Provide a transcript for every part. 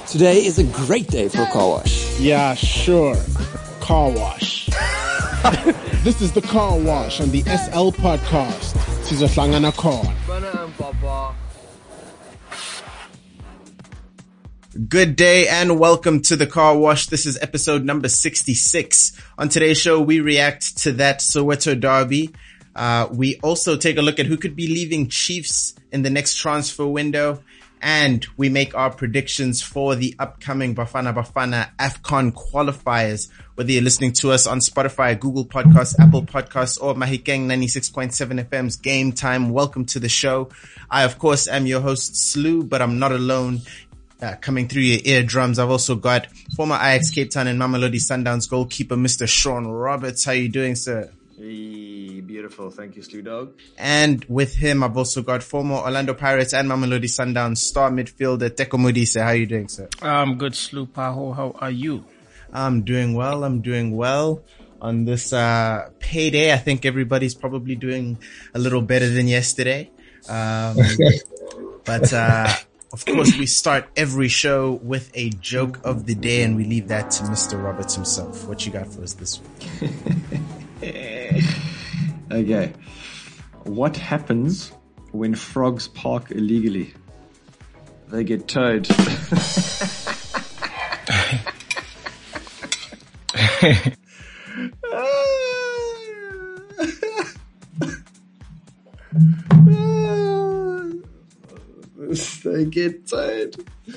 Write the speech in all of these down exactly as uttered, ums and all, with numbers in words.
Today is a great day for a car wash. Yeah, sure. Car wash. This is the car wash on the S L podcast. Sizohlangana khona. Good day and welcome to the Car Wash. This is episode number sixty-six. On today's show, we react to that Soweto derby. Uh, we also take a look at who could be leaving Chiefs in the next transfer window. And we make our predictions for the upcoming Bafana Bafana AFCON qualifiers. Whether you're listening to us on Spotify, Google Podcasts, Apple Podcasts, or Mahikeng ninety-six point seven F M's Game Time, welcome to the show. I, of course, am your host, Slew, but I'm not alone. Uh, coming through your eardrums, I've also got former Ajax Cape Town and Mamelodi Sundowns goalkeeper, Mister Sean Roberts. How you doing, sir? Hey, beautiful. Thank you, Slew Dog. And with him, I've also got former Orlando Pirates and Mamelodi Sundowns star midfielder, Teko Modise. How you doing, sir? I'm good, Slew Paho. How are you? I'm doing well. I'm doing well. On this uh payday, I think everybody's probably doing a little better than yesterday. Um, but uh of course, we start every show with a joke of the day, and we leave that to Mister Roberts himself. What you got for us this week? Okay. What happens when frogs park illegally? They get towed. They get towed.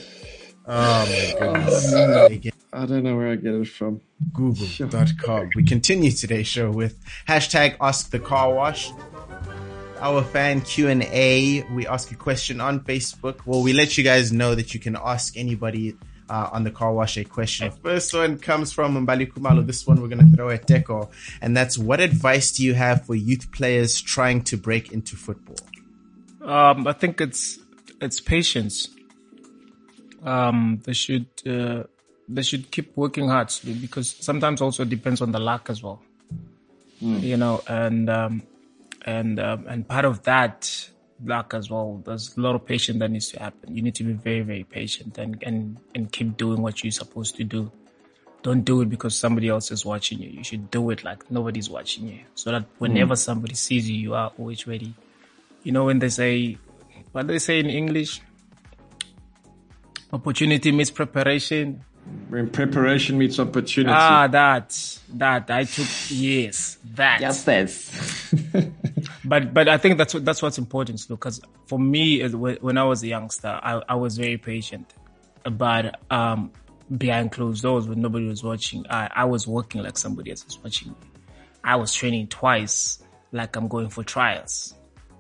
Oh my goodness. They get I don't know where I get it from. Google dot com. We continue today's show with hashtag Ask the Car Wash. Our fan Q and A. We ask a question on Facebook. Well, we let you guys know that you can ask anybody uh, on the Car Wash a question. The first one comes from Mbali Kumalo. This one we're going to throw at Teko. And that's, what advice do you have for youth players trying to break into football? Um, I think it's it's patience. Um, they should uh, they should keep working hard, Slew, because sometimes also it depends on the luck as well. Mm. You know, and um, and um, and part of that luck as well. There's a lot of patience that needs to happen. You need to be very very patient and and and keep doing what you're supposed to do. Don't do it because somebody else is watching you. You should do it like nobody's watching you, so that whenever mm. somebody sees you, you are always ready. You know, when they say, what they say in English, opportunity meets preparation. When preparation meets opportunity. Ah, that, that, I took, yes, that. Yes, yes. But, but I think that's what, that's what's important, because for me, when I was a youngster, I, I was very patient. But, um, behind closed doors when nobody was watching, I, I was working like somebody else was watching me. I was training twice like I'm going for trials.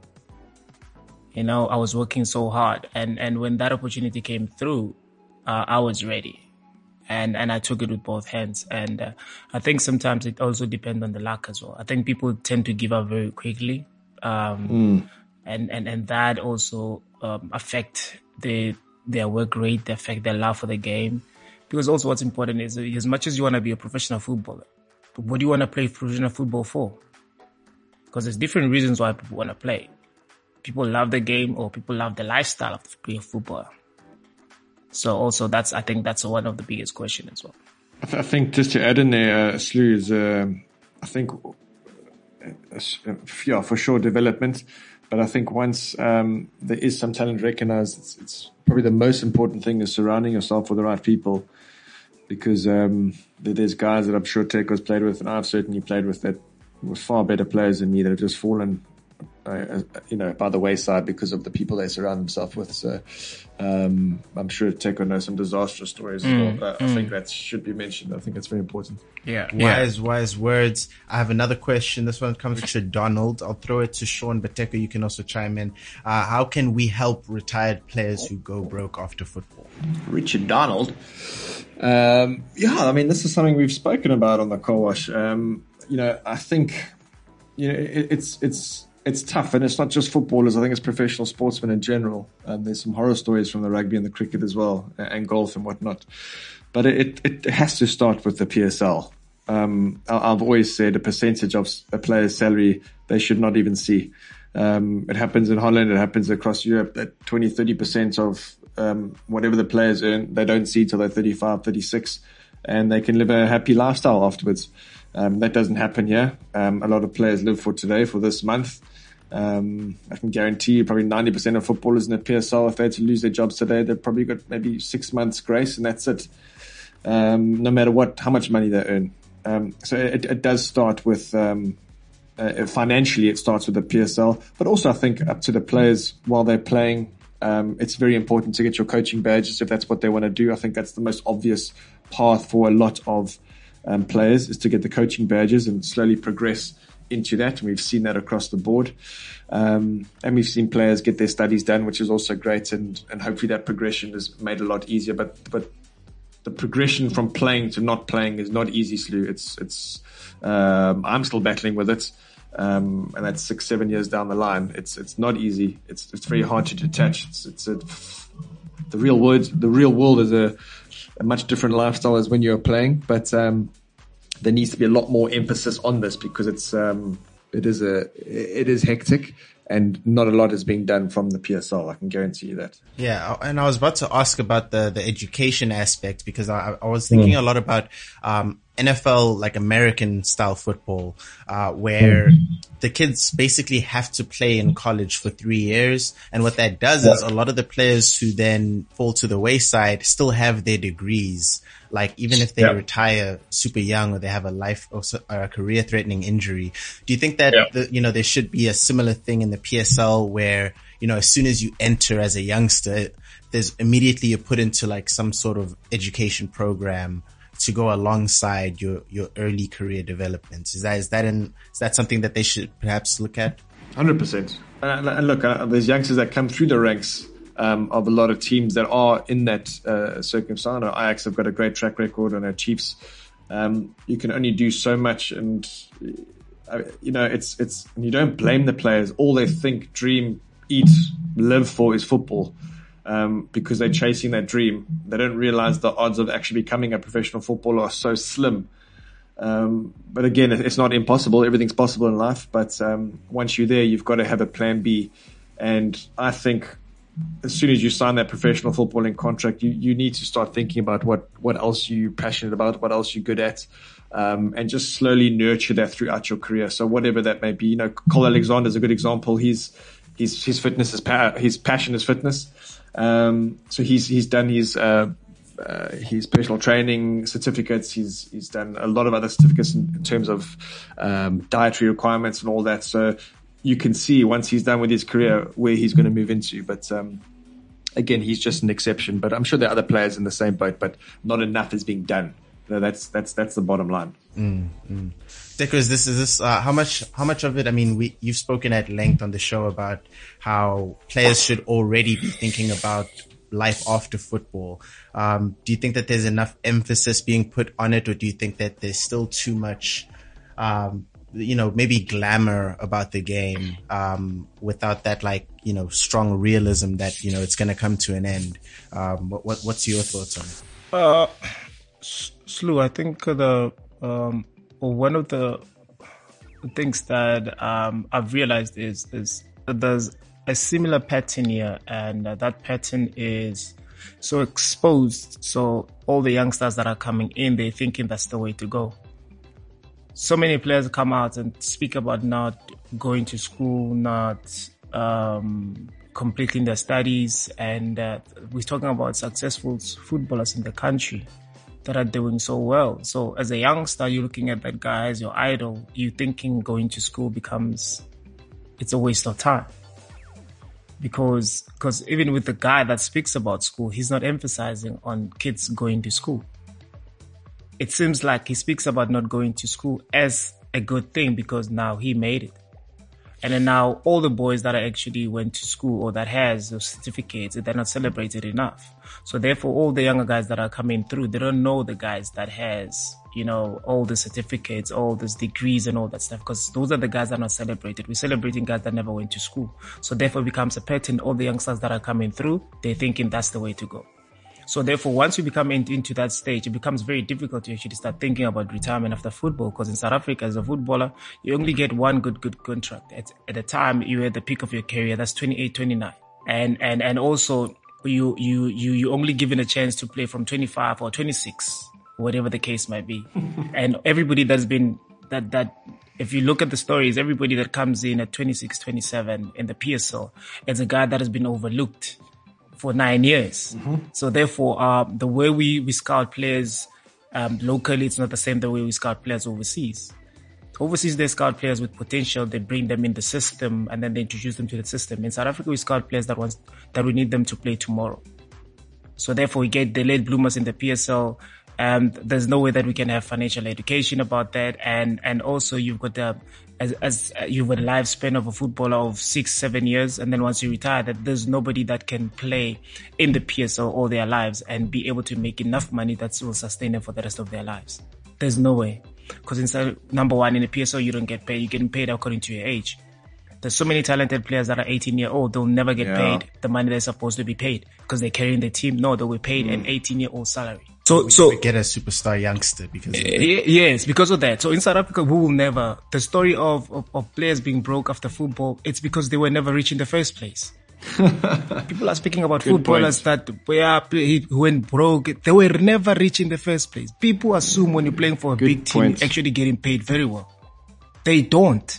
You know, I was working so hard, and, and when that opportunity came through, uh, I was ready, and, and I took it with both hands. And, uh, I think sometimes it also depends on the luck as well. I think people tend to give up very quickly. Um, mm. and, and, and that also, um, affect the, their work rate, they affect their love for the game. Because also what's important is, as much as you want to be a professional footballer, what do you want to play professional football for? Because there's different reasons why people want to play. People love the game, or people love the lifestyle of playing football. So also that's, I think that's one of the biggest questions as well. I, th- I think just to add in there, uh, Slew, is, uh, I think, uh, yeah, for sure development. But I think once um, there is some talent recognized, it's, it's probably the most important thing is surrounding yourself with the right people. Because um, there's guys that I'm sure Teko's played with, and I've certainly played with, that were far better players than me that have just fallen Uh, you know, by the wayside because of the people they surround themselves with. So um, I'm sure Teko knows some disastrous stories mm, as well. But mm. I think that should be mentioned. I think it's very important. Yeah. Wise, yeah. wise words. I have another question. This one comes to Donald. I'll throw it to Sean, but Teko, you can also chime in. Uh, how can we help retired players who go broke after football? Richard Donald. Um, yeah, I mean, this is something we've spoken about on the Car Wash. Um, you know, I think, you know, it, it's, it's, It's tough, and it's not just footballers. I think it's professional sportsmen in general. And there's some horror stories from the rugby and the cricket as well, and golf and whatnot. But it, it has to start with the P S L. Um, I've always said a percentage of a player's salary they should not even see. Um, it happens in Holland, it happens across Europe, that twenty, thirty percent of um, whatever the players earn, they don't see till they're thirty-five, thirty-six, and they can live a happy lifestyle afterwards. Um, that doesn't happen here. Um, a lot of players live for today, for this month. Um, I can guarantee you probably ninety percent of footballers in the P S L, if they had to lose their jobs today, they've probably got maybe six months grace, and that's it. Um, no matter what, how much money they earn. Um, so it, it does start with, um, uh, financially it starts with the P S L, but also I think up to the players while they're playing. Um, it's very important to get your coaching badges if that's what they want to do. I think that's the most obvious path for a lot of um, players, is to get the coaching badges and slowly progress into that. And we've seen that across the board. Um, and we've seen players get their studies done, which is also great. And, and hopefully that progression is made a lot easier. But, but the progression from playing to not playing is not easy, Slew. It's, it's, um, I'm still battling with it. Um, and that's six, seven years down the line. It's, it's not easy. It's, it's very hard to detach. It's, it's a, the real world, the real world is a, a much different lifestyle as when you're playing, but, um, there needs to be a lot more emphasis on this because it's, um, it is a, it is hectic. And not a lot is being done from the P S L. I can guarantee you that. Yeah. And I was about to ask about the, the education aspect, because I, I was thinking mm. a lot about, um, N F L, like American style football, uh, where mm. the kids basically have to play in college for three years. And what that does yeah. is a lot of the players who then fall to the wayside still have their degrees. Like even if they yeah. retire super young or they have a life or a career threatening injury, do you think that, yeah. the, you know, there should be a similar thing in the P S L where, you know, as soon as you enter as a youngster, there's immediately you're put into like some sort of education program to go alongside your, your early career development? Is that, is that in, is that something that they should perhaps look at? one hundred percent. And, and look, uh, there's youngsters that come through the ranks Um, of a lot of teams that are in that uh, circumstance. Ajax have got a great track record on our Chiefs. Um, you can only do so much, and uh, you know it's it's. And you don't blame the players. All they think, dream, eat, live for is football, um, because they're chasing that dream. They don't realize the odds of actually becoming a professional footballer are so slim. Um, but again, it's not impossible. Everything's possible in life. But um, once you're there, you've got to have a plan B. And I think, as soon as you sign that professional footballing contract, you, you need to start thinking about what, what else you're passionate about, what else you're good at, um, and just slowly nurture that throughout your career. So whatever that may be, you know, Cole Alexander is a good example. He's, he's, his fitness is, pa- his passion is fitness. Um, so he's, he's done his, uh, uh, his personal training certificates. He's, he's done a lot of other certificates in, in terms of, um, dietary requirements and all that. So, you can see once he's done with his career where he's going to move into. But um, again, he's just an exception. But I'm sure there are other players in the same boat, but not enough is being done. So that's that's that's the bottom line. Mm, mm. Dickers, this is this. Uh, how much how much of it? I mean, we you've spoken at length on the show about how players should already be thinking about life after football. Um, do you think that there's enough emphasis being put on it, or do you think that there's still too much? Um, you know, maybe glamour about the game, um, without that, like, you know, strong realism that, you know, it's going to come to an end. Um, what, what, what's your thoughts on it? Uh, Slew, I think the, um, one of the things that, um, I've realized is, is that there's a similar pattern here, and uh, that pattern is so exposed. So all the youngsters that are coming in, they're thinking that's the way to go. So many players come out and speak about not going to school, not um, completing their studies. And uh, we're talking about successful footballers in the country that are doing so well. So as a youngster, you're looking at that guy as your idol. You're thinking going to school becomes, it's a waste of time. Because, because even with the guy that speaks about school, he's not emphasizing on kids going to school. It seems like he speaks about not going to school as a good thing because now he made it. And then now all the boys that actually went to school or that has those certificates, they're not celebrated enough. So therefore, all the younger guys that are coming through, they don't know the guys that has, you know, all the certificates, all those degrees and all that stuff, because those are the guys that are not celebrated. We're celebrating guys that never went to school. So therefore it becomes a pattern. All the youngsters that are coming through, they're thinking that's the way to go. So therefore, once you become in, into that stage, it becomes very difficult to actually start thinking about retirement after football. Because in South Africa, as a footballer, you only get one good, good contract. At, at the time, you're at the peak of your career. That's twenty-eight, twenty-nine. And, and, and also, you you you you only given a chance to play from twenty-five or twenty-six, whatever the case might be. And everybody that's been that that if you look at the stories, everybody that comes in at twenty-six, twenty-seven in the P S L, it's a guy that has been overlooked for nine years. Mm-hmm. So therefore, um, the way we we scout players um, locally, it's not the same the way we scout players overseas. Overseas, they scout players with potential. They bring them in the system and then they introduce them to the system. In South Africa, we scout players that wants, that we need them to play tomorrow. So therefore, we get the late bloomers in the P S L. And there's no way that we can have financial education about that. And, and also you've got the, as, as you've got a lifespan of a footballer of six, seven years. And then once you retire, that there's nobody that can play in the P S L all their lives and be able to make enough money that will sustain them for the rest of their lives. There's no way. Because inside, number one, in the P S L, you don't get paid. You're getting paid according to your age. There's so many talented players that are eighteen year old. They'll never get yeah. paid the money they're supposed to be paid because they're carrying the team. No, they'll be paid mm. an eighteen year old salary. So, so get a superstar youngster because of that. Yes, because of that. So in South Africa, we will never, the story of, of, of players being broke after football, it's because they were never rich in the first place. People are speaking about Good footballers point. that were, who went broke. They were never rich in the first place. People assume when you're playing for a Good big team, point. you're actually getting paid very well. They don't.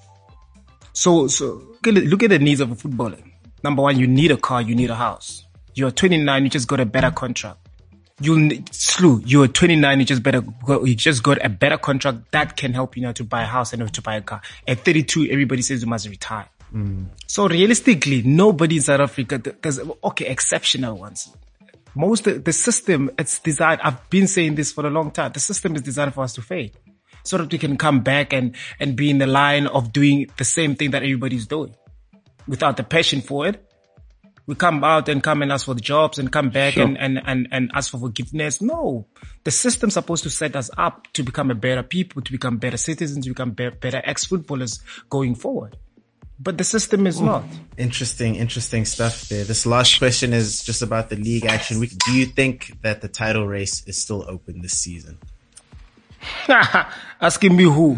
So, so look at the needs of a footballer. Number one, you need a car, you need a house. You're twenty-nine, you just got a better contract. You slew. You're twenty-nine, you just better go, you just got a better contract that can help you now to buy a house and to buy a car. At thirty-two, everybody says you must retire. Mm. So realistically, nobody in South Africa, there's, okay, exceptional ones. Most of the system, it's designed, I've been saying this for a long time, the system is designed for us to fail. So that we can come back and, and be in the line of doing the same thing that everybody's doing. Without the passion for it. We come out and come and ask for the jobs and come back sure. and, and, and, and ask for forgiveness. No. The system's supposed to set us up to become a better people, to become better citizens, to become be- better ex-footballers going forward. But the system is Ooh. not. Interesting, interesting stuff there. This last question is just about the league action week. Do you think that the title race is still open this season? Asking me who?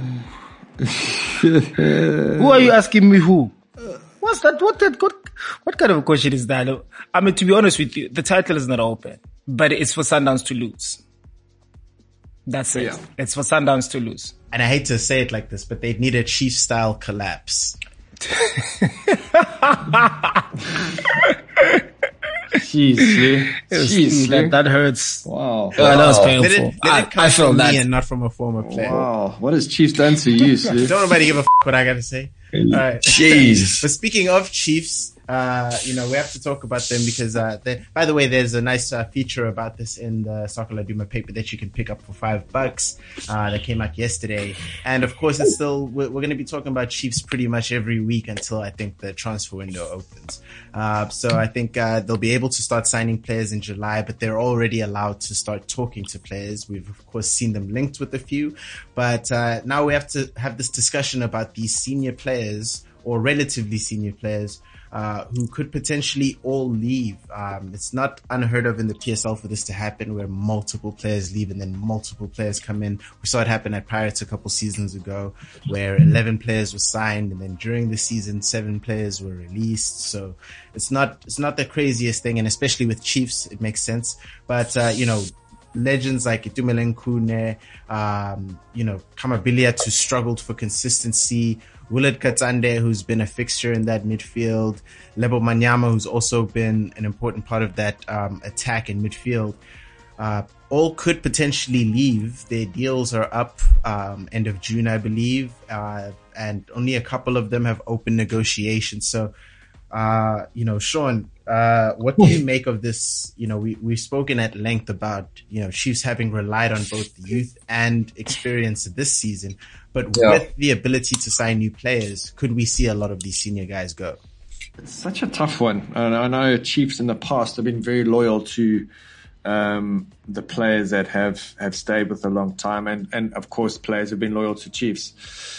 Who are you asking me who? What's that? What that? What, what kind of a question is that? I mean, to be honest with you, the title is not open, but it's for Sundowns to lose. That's it. Yeah. It's for Sundowns to lose. And I hate to say it like this, but they need a Chiefs-style collapse. Jeez, Jeez, that, that hurts. Wow. Oh, that was painful. Did it, did it come I, I from that. me and not from a former player? Wow. What has Chiefs done to you, Slee? Don't nobody give a f*** what I gotta say. All right. Jeez. But speaking of Chiefs, uh, you know, we have to talk about them because, uh, by the way, there's a nice uh, feature about this in the Soccer Laduma paper that you can pick up for five bucks, uh, that came out yesterday. And of course, it's still, we're, we're going to be talking about Chiefs pretty much every week until I think the transfer window opens. Uh, so I think, uh, they'll be able to start signing players in July, but they're already allowed to start talking to players. We've of course seen them linked with a few, but, uh, now we have to have this discussion about these senior players or relatively senior players Uh, who could potentially all leave. Um, it's not unheard of in the P S L for this to happen where multiple players leave and then multiple players come in. We saw it happen at Pirates a couple seasons ago where eleven players were signed and then during the season seven players were released. So it's not, it's not the craziest thing, and especially with Chiefs, it makes sense. But, uh, you know, legends like Itumeleng Khune, um, you know, Kamabilia who struggled for consistency, Willard Katsande, who's been a fixture in that midfield, Lebo Manyama, who's also been an important part of that um, attack in midfield, uh, all could potentially leave. Their deals are up um, end of June, I believe, uh, and only a couple of them have open negotiations. So, uh, you know, Sean, uh, what do you make of this? You know, we, we've spoken at length about, you know, Chiefs having relied on both the youth and experience this season. But yeah. with the ability to sign new players, could we see a lot of these senior guys go? It's such a tough one. And I know Chiefs in the past have been very loyal to um, the players that have, have stayed with a long time. And, and of course, players have been loyal to Chiefs.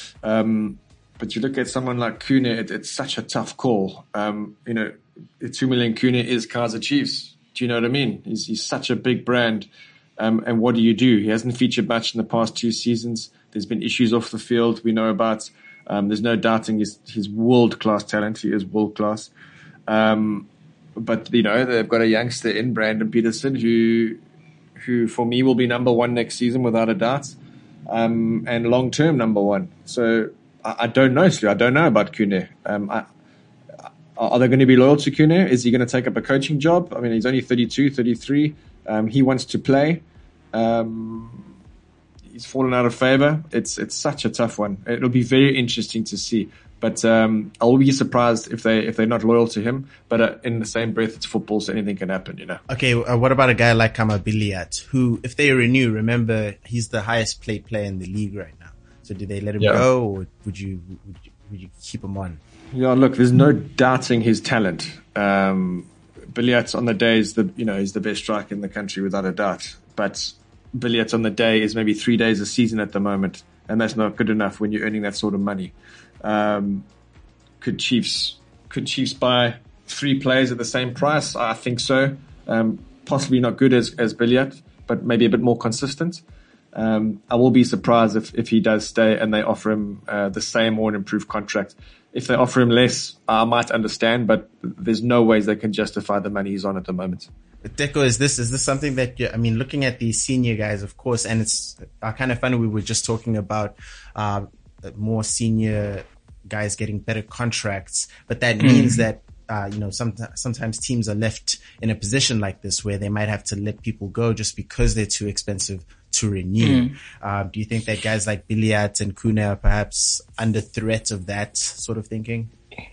Um, but you look at someone like Khune, it, it's such a tough call. Um, you know, Itumeleng Khune is Kaizer Chiefs. Do you know what I mean? He's, he's such a big brand. Um, and what do you do? He hasn't featured much in the past two seasons. There's been issues off the field we know about. Um, there's no doubting his, his world-class talent. He is world-class. Um, but you know they've got a youngster in Brandon Peterson who, who for me will be number one next season without a doubt, um, and long term number one. So I, I don't know, Slu. I don't know about Kune. Um, I, are they going to be loyal to Kune? Is he going to take up a coaching job? I mean, he's only thirty-two, thirty-three. Um, he wants to play. Um, he's fallen out of favor. It's it's such a tough one. It'll be very interesting to see. But um, I'll be surprised if they if they're not loyal to him. But uh, in the same breath, it's football, so anything can happen, you know. Okay, uh, what about a guy like Kama Biliat, who, if they renew, remember he's the highest paid player in the league right now. So do they let him yeah. go, or would you, would you would you keep him on? Yeah, look, there's no doubting his talent. Um, Biliat on the day is the you know he's the best striker in the country without a doubt. But Biliat on the day is maybe three days a season at the moment, and that's not good enough when you're earning that sort of money. Um, could Chiefs could Chiefs buy three players at the same price? I think so. Um, possibly not good as as Biliat, but maybe a bit more consistent. Um, I will be surprised if, if he does stay and they offer him uh, the same or an improved contract. If they offer him less, I might understand, but there's no ways they can justify the money he's on at the moment. Deco, is this is this something that you, I mean, looking at these senior guys, of course, and it's uh, kind of funny. We were just talking about uh, more senior guys getting better contracts, but that means that uh, you know some, sometimes teams are left in a position like this where they might have to let people go just because they're too expensive to renew. Mm. Uh, do you think that guys like Biliat and Kune are perhaps under threat of that sort of thinking?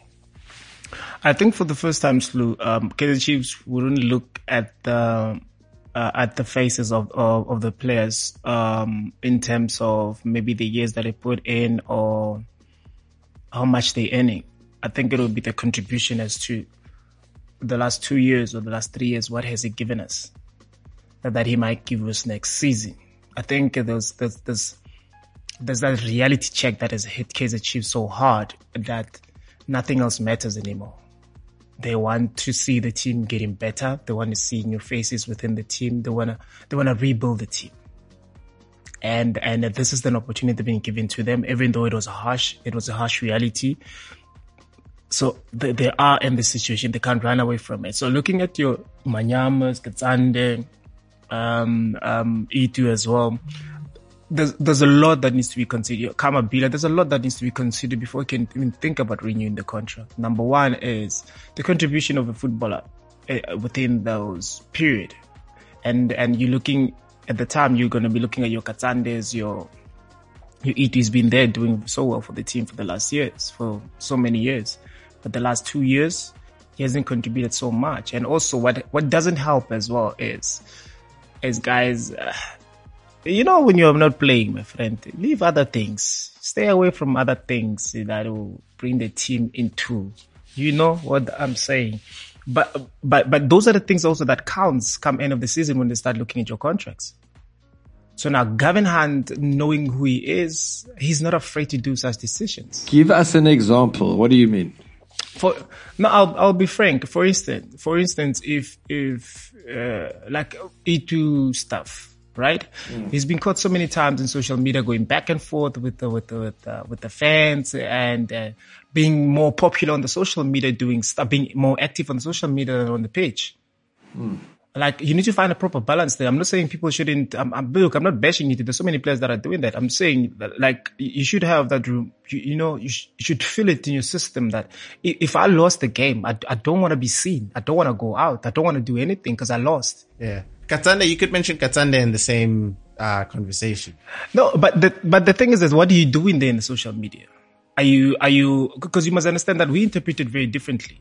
I think for the first time, Slu, um, Kaizer Chiefs wouldn't look at the uh, at the faces of of, of the players um, in terms of maybe the years that they put in or how much they're earning. I think it will be the contribution as to the last two years or the last three years. What has he given us that, that he might give us next season? I think there's there's there's, there's that reality check that has hit Kaizer Chiefs so hard that nothing else matters anymore. They want to see the team getting better. They want to see new faces within the team. They want to, they want to rebuild the team. And, and this is an opportunity being given to them, even though it was harsh. It was a harsh reality. So they, they are in this situation. They can't run away from it. So looking at your Manyamas, Katsande, um, um, Itu as well, There's, there's a lot that needs to be considered. Kama Bila, there's a lot that needs to be considered before you can even think about renewing the contract. Number one is the contribution of a footballer uh, within those period. And, and you're looking at the time, you're going to be looking at your Katsandes, your, your Itu's been there doing so well for the team for the last years, for so many years. But the last two years, he hasn't contributed so much. And also what, what doesn't help as well is, is guys, uh, you know, when you're not playing, my friend, leave other things. Stay away from other things that will bring the team into, you know what I'm saying. But, but, but those are the things also that counts come end of the season when they start looking at your contracts. So now Gavin Hunt, knowing who he is, he's not afraid to do such decisions. Give us an example. What do you mean? For, no, I'll, I'll be frank. For instance, for instance, if, if, uh, like Itu stuff, right? Mm. He's been caught so many times in social media going back and forth with the, with the, with the, with the fans and, uh, being more popular on the social media, doing stuff, being more active on the social media than on the page. Mm. Like, you need to find a proper balance there. I'm not saying people shouldn't, I'm, I'm, look, I'm not bashing it. There's so many players that are doing that. I'm saying that, like, you should have that room, you, you know, you, sh- you should feel it in your system that if I lost the game, I, I don't want to be seen. I don't want to go out. I don't want to do anything because I lost. Yeah. Katsande, you could mention Katsande in the same uh, conversation. No, but the but the thing is, is what are you doing there in the social media? Are you are you because you must understand that we interpret it very differently.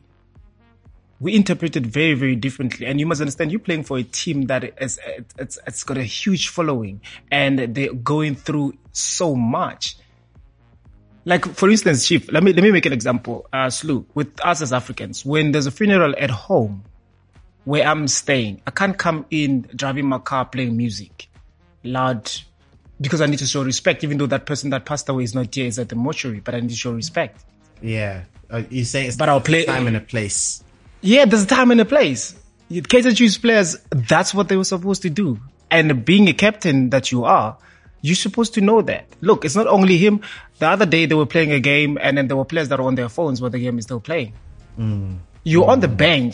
We interpret it very very differently, and you must understand you're playing for a team that is it's it's got a huge following, and they're going through so much. Like for instance, Chief, let me let me make an example. Uh, Slu, with us as Africans, when there's a funeral at home where I'm staying, I can't come in driving my car playing music loud because I need to show respect, even though that person that passed away is not here, is at the mortuary, but I need to show respect. Yeah. Uh, you say it's but I'll play time and a place. Yeah, there's a time and a place. Kaizer Chiefs players, that's what they were supposed to do. And being a captain that you are, you're supposed to know that. Look, it's not only him. The other day they were playing a game and then there were players that were on their phones while the game is still playing. Mm. You're mm. on the bench.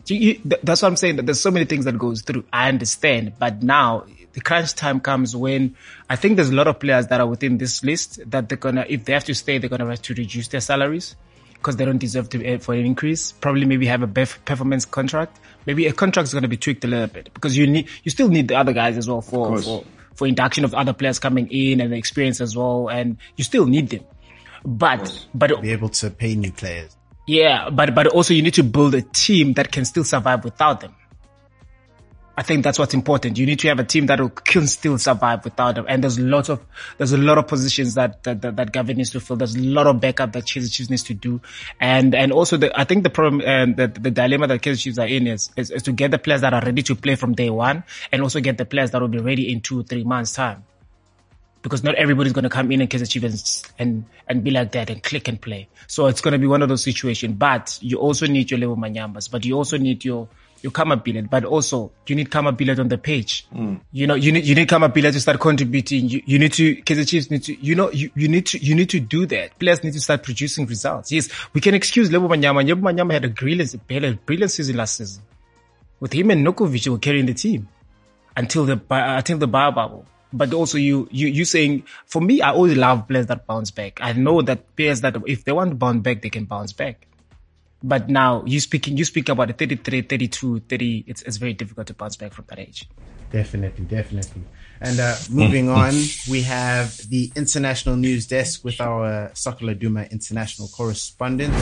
You, you, that's what I'm saying. That there's so many things that goes through. I understand, but now the crunch time comes when I think there's a lot of players that are within this list that they're gonna, if they have to stay, they're gonna have to reduce their salaries because they don't deserve to for an increase. Probably maybe have a performance contract. Maybe a contract is gonna be tweaked a little bit because you need, you still need the other guys as well for for for induction of other players coming in and the experience as well, and you still need them. But but be able to pay new players. Yeah, but, but also you need to build a team that can still survive without them. I think that's what's important. You need to have a team that will, can still survive without them. And there's lots of, there's a lot of positions that, that, that, that Gavin needs to fill. There's a lot of backup that Kaizer Chiefs needs to do. And, and also the, I think the problem and the, the dilemma that Kaizer Chiefs are in is, is, is to get the players that are ready to play from day one and also get the players that will be ready in two or three months time. Because not everybody's going to come in and Kaizer Chiefs and, and be like that and click and play. So it's going to be one of those situations. But you also need your Lebo Manyambas, but you also need your, your Kama Billet, but also you need Kama Billet on the page. Mm. You know, you need, you need Kama Billet to start contributing. You, you need to, Kaizer Chiefs need to, you know, you, you need to, you need to do that. Players need to start producing results. Yes, we can excuse Lebo Manyama. Lebo Manyama had a brilliant, a brilliant season last season. With him and Nokovic were carrying the team until the, until the bar bubble. But also you, you, you saying, for me, I always love players that bounce back. I know that players that, if they want to bounce back, they can bounce back. But now you speaking, you speak about a thirty-three, thirty-two, thirty, it's, it's very difficult to bounce back from that age. Definitely, definitely. And, uh, moving on, we have the international news desk with our Soccer Laduma international correspondent.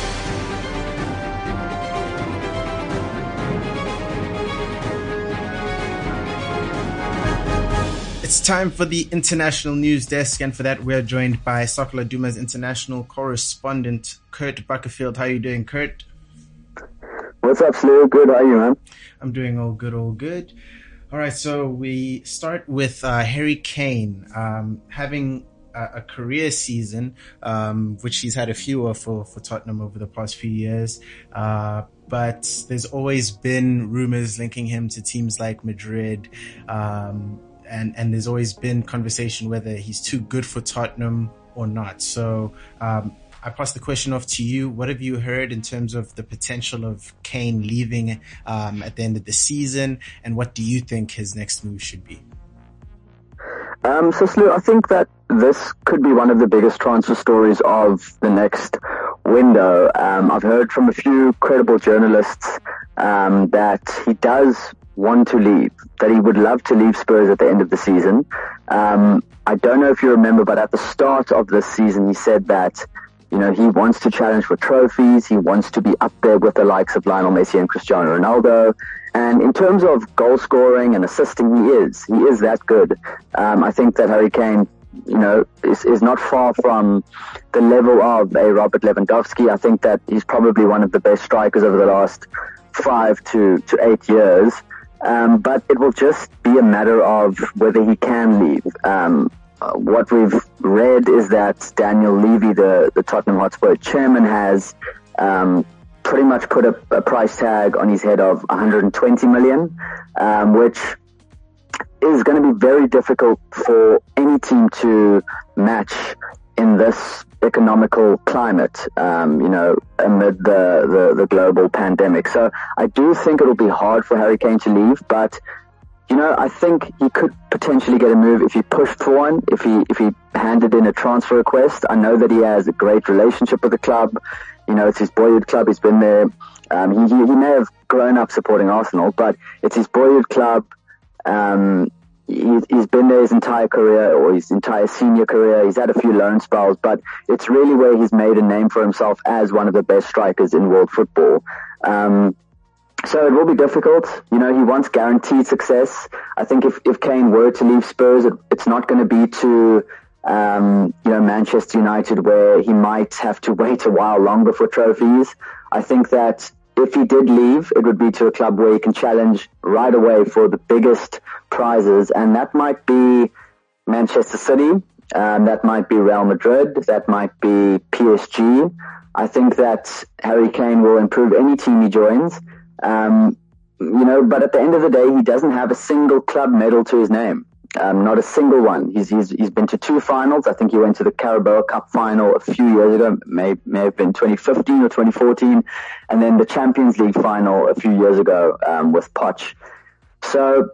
It's time for the international news desk, and for that we're joined by Soccer Laduma's international correspondent, Kurt Buckerfield. How are you doing, Kurt? What's up, Slu? Good. How are you, man? I'm doing all good, all good. All right, so we start with uh, Harry Kane um, having a, a career season, um, which he's had a few of for, for Tottenham over the past few years. Uh, but there's always been rumors linking him to teams like Madrid, um, And, and there's always been conversation whether he's too good for Tottenham or not. So, um, I pass the question off to you. What have you heard in terms of the potential of Kane leaving, um, at the end of the season? And what do you think his next move should be? Um, so Slu, I think that this could be one of the biggest transfer stories of the next window. Um, I've heard from a few credible journalists, um, that he does want to leave, that he would love to leave Spurs at the end of the season. Um, I don't know if you remember, but at the start of this season, he said that, you know, he wants to challenge for trophies. He wants to be up there with the likes of Lionel Messi and Cristiano Ronaldo. And in terms of goal scoring and assisting, he is. He is that good. Um, I think that Harry Kane, you know, is, is not far from the level of a Robert Lewandowski. I think that he's probably one of the best strikers over the last five to, to eight years. Um, but it will just be a matter of whether he can leave. Um, uh, what we've read is that Daniel Levy, the, the Tottenham Hotspur chairman, has um, pretty much put a, a price tag on his head of one hundred twenty million, um, which is going to be very difficult for any team to match in this economical climate, um, you know, amid the, the, the global pandemic. So I do think it'll be hard for Harry Kane to leave, but, you know, I think he could potentially get a move if he pushed for one, if he, if he handed in a transfer request. I know that he has a great relationship with the club. You know, it's his boyhood club. He's been there. Um, he, he, he may have grown up supporting Arsenal, but it's his boyhood club. Um, He's, he's been there his entire career, or his entire senior career. He's had a few loan spells, but it's really where he's made a name for himself as one of the best strikers in world football. Um, so it will be difficult. You know, he wants guaranteed success. I think if, if Kane were to leave Spurs, it, it's not going to be to, um, you know, Manchester United, where he might have to wait a while longer for trophies. I think that if he did leave, it would be to a club where he can challenge right away for the biggest prizes, and that might be Manchester City, um, that might be Real Madrid, that might be P S G. I think that Harry Kane will improve any team he joins, um, you know, but at the end of the day, he doesn't have a single club medal to his name. Um, not a single one. He's, he's he's been to two finals. I think he went to the Carabao Cup final a few years ago, may may have been twenty fifteen or twenty fourteen, and then the Champions League final a few years ago um, with Poch. So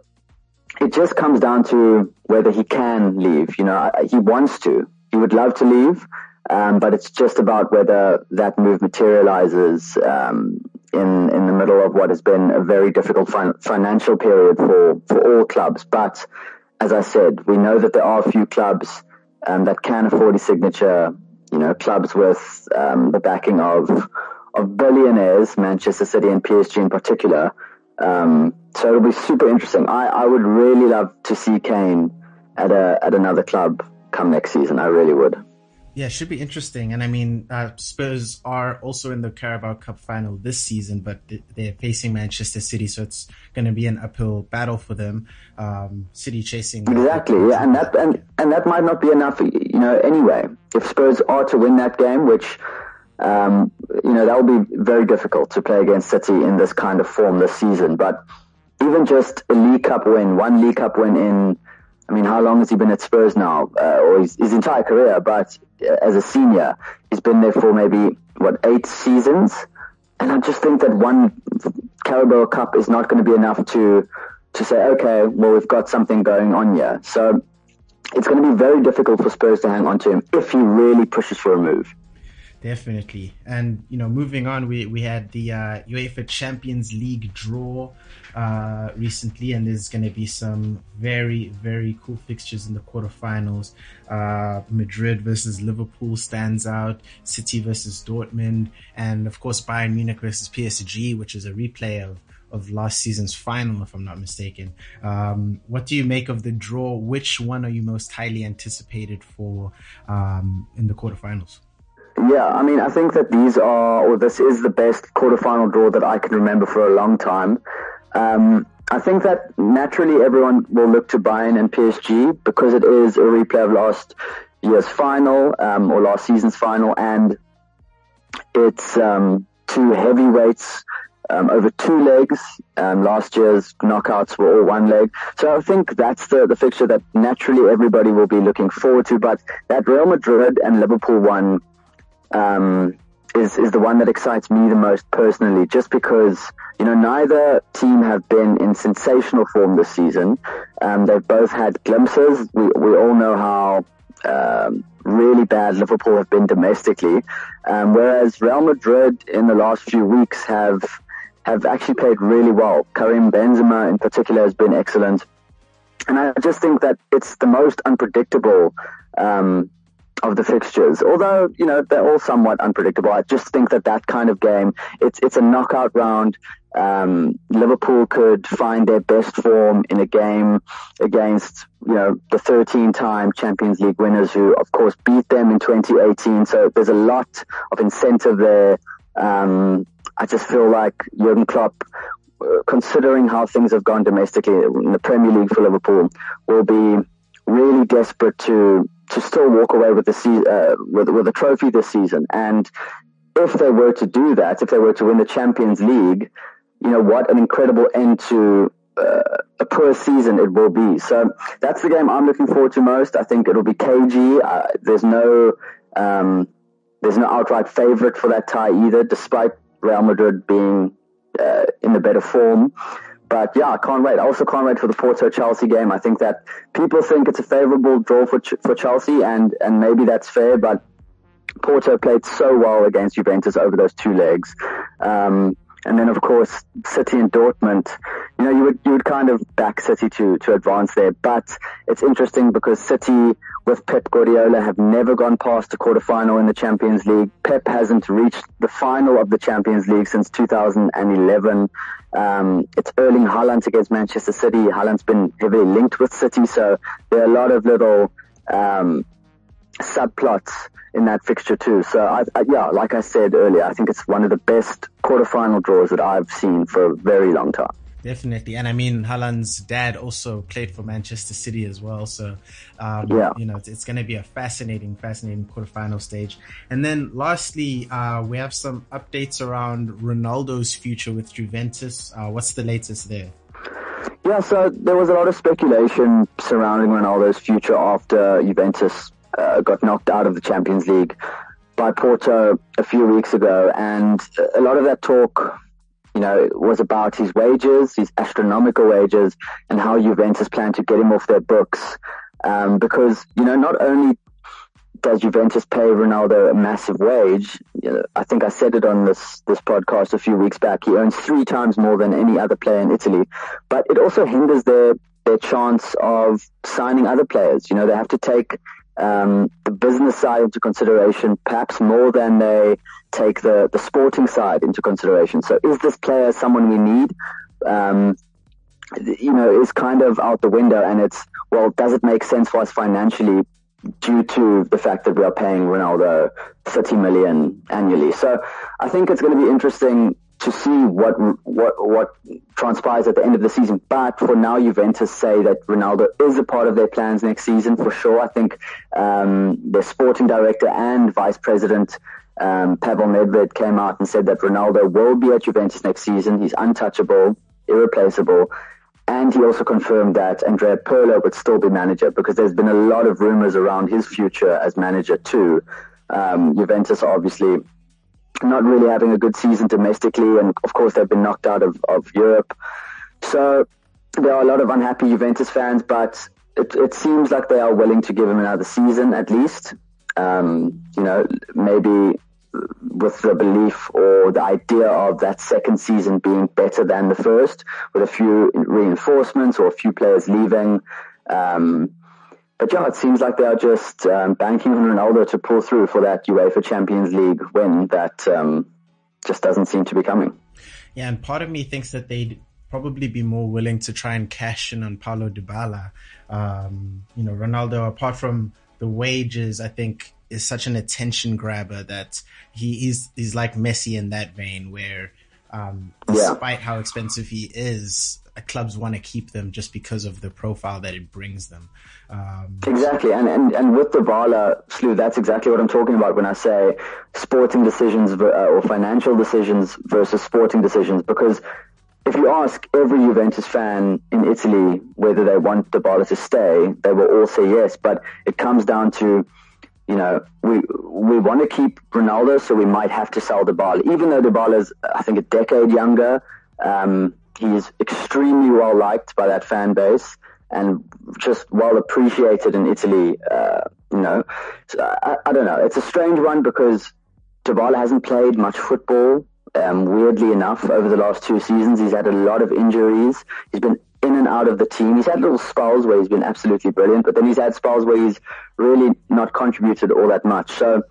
it just comes down to whether he can leave. You know, he wants to. He would love to leave, um, but it's just about whether that move materializes um, in in the middle of what has been a very difficult fin- financial period for for all clubs. But as I said, we know that there are a few clubs um, that can afford his signature, you know, clubs with um, the backing of of billionaires, Manchester City and P S G in particular. Um, so it'll be super interesting. I, I would really love to see Kane at a at another club come next season. I really would. Yeah, it should be interesting. And I mean, uh, Spurs are also in the Carabao Cup final this season, but they're facing Manchester City, so it's going to be an uphill battle for them. Um, City chasing. Exactly, yeah, and that and, and that might not be enough, you know. Anyway, if Spurs are to win that game, which um, you know, that will be very difficult to play against City in this kind of form this season. But even just a League Cup win, one League Cup win in. I mean, how long has he been at Spurs now? Uh, or his, his entire career, but as a senior, he's been there for maybe, what, eight seasons? And I just think that one Carabao Cup is not going to be enough to to say, okay, well, we've got something going on here. So it's going to be very difficult for Spurs to hang on to him if he really pushes for a move. Definitely. And, you know, moving on, we, we had the uh, UEFA Champions League draw uh, recently, and there's going to be some very, very cool fixtures in the quarterfinals. Uh, Madrid versus Liverpool stands out, City versus Dortmund, and, of course, Bayern Munich versus P S G, which is a replay of, of last season's final, if I'm not mistaken. Um, what do you make of the draw? Which one are you most highly anticipated for um, in the quarterfinals? Yeah, I mean, I think that these are, or this is the best quarterfinal draw that I can remember for a long time. Um, I think that naturally everyone will look to Bayern and P S G because it is a replay of last year's final um, or last season's final, and it's um, two heavyweights um, over two legs. Um, last year's knockouts were all one leg. So I think that's the, the fixture that naturally everybody will be looking forward to. But that Real Madrid and Liverpool one Um, is, is the one that excites me the most personally, just because, you know, neither team have been in sensational form this season. Um, they've both had glimpses. We, we all know how, um, really bad Liverpool have been domestically. Um, whereas Real Madrid in the last few weeks have, have actually played really well. Karim Benzema in particular has been excellent. And I just think that it's the most unpredictable, um, of the fixtures, although, you know, they're all somewhat unpredictable. I just think that that kind of game, it's it's a knockout round. Um, Liverpool could find their best form in a game against, you know, the thirteen-time Champions League winners who, of course, beat them in twenty eighteen. So there's a lot of incentive there. Um, I just feel like Jurgen Klopp, considering how things have gone domestically in the Premier League for Liverpool, will be really desperate to to still walk away with the se- uh, with with a trophy this season. And if they were to do that, if they were to win the Champions League, you know, what an incredible end to uh, a poor season it will be. So that's the game I'm looking forward to most. I think it'll be cagey. Uh, there's no um, there's no outright favorite for that tie either, despite Real Madrid being uh, in the better form. But yeah, I can't wait. I also can't wait for the Porto-Chelsea game. I think that people think it's a favorable draw for Ch- for Chelsea, and, and maybe that's fair, but Porto played so well against Juventus over those two legs. Um, and then, of course, City and Dortmund, you know, you would you would kind of back City to, to advance there. But it's interesting because City with Pep Guardiola have never gone past the quarterfinal in the Champions League. Pep hasn't reached the final of the Champions League since two thousand eleven. Um, it's Erling Haaland against Manchester City. Haaland's been heavily linked with City, so there are a lot of little um, subplots in that fixture too. So I, I, yeah, like I said earlier, I think it's one of the best quarterfinal draws that I've seen for a very long time. Definitely. And I mean, Haaland's dad also played for Manchester City as well. So, um, yeah. you know, it's, it's going to be a fascinating, fascinating quarterfinal stage. And then lastly, uh, we have some updates around Ronaldo's future with Juventus. Uh, what's the latest there? Yeah, so there was a lot of speculation surrounding Ronaldo's future after Juventus uh, got knocked out of the Champions League by Porto a few weeks ago, and a lot of that talk, you know, was about his wages, his astronomical wages, and how Juventus plan to get him off their books. Um, because, you know, not only does Juventus pay Ronaldo a massive wage, you know, I think I said it on this, this podcast a few weeks back, he earns three times more than any other player in Italy, but it also hinders their, their chance of signing other players. You know, they have to take um, the business side into consideration, perhaps more than they take the, the sporting side into consideration. So is this player someone we need? Um, you know, is kind of out the window, and it's, well, does it make sense for us financially due to the fact that we are paying Ronaldo thirty million annually? So I think it's going to be interesting to see what what what transpires at the end of the season. But for now, Juventus say that Ronaldo is a part of their plans next season for sure. I think um, their sporting director and vice president um, Pavel Nedved came out and said that Ronaldo will be at Juventus next season. He's untouchable, irreplaceable. And he also confirmed that Andrea Pirlo would still be manager, because there's been a lot of rumors around his future as manager too. Um, Juventus are obviously not really having a good season domestically, and of course they've been knocked out of, of Europe. So there are a lot of unhappy Juventus fans, but it, it seems like they are willing to give him another season at least. Um, you know, maybe with the belief or the idea of that second season being better than the first, with a few reinforcements or a few players leaving. Um, but yeah, it seems like they are just um, banking on Ronaldo to pull through for that UEFA Champions League win that um, just doesn't seem to be coming. Yeah, and part of me thinks that they'd probably be more willing to try and cash in on Paulo Dybala. Um, you know, Ronaldo, apart from the wages, I think is such an attention grabber that he is he's like Messi in that vein, where um, despite yeah. how expensive he is, clubs want to keep them just because of the profile that it brings them. Um, exactly, and, and and with Dybala, Slew, that's exactly what I'm talking about when I say sporting decisions or financial decisions versus sporting decisions, because if you ask every Juventus fan in Italy whether they want Dybala to stay, they will all say yes, but it comes down to, you know, we we want to keep Ronaldo, so we might have to sell Dybala. Even though Dybala is, I think, a decade younger, um, he's extremely well liked by that fan base and just well appreciated in Italy. Uh, you know, so I, I don't know. It's a strange one because Dybala hasn't played much football. Um, weirdly enough, over the last two seasons, he's had a lot of injuries. He's been in and out of the team. He's had little spells where he's been absolutely brilliant, but then he's had spells where he's really not contributed all that much. So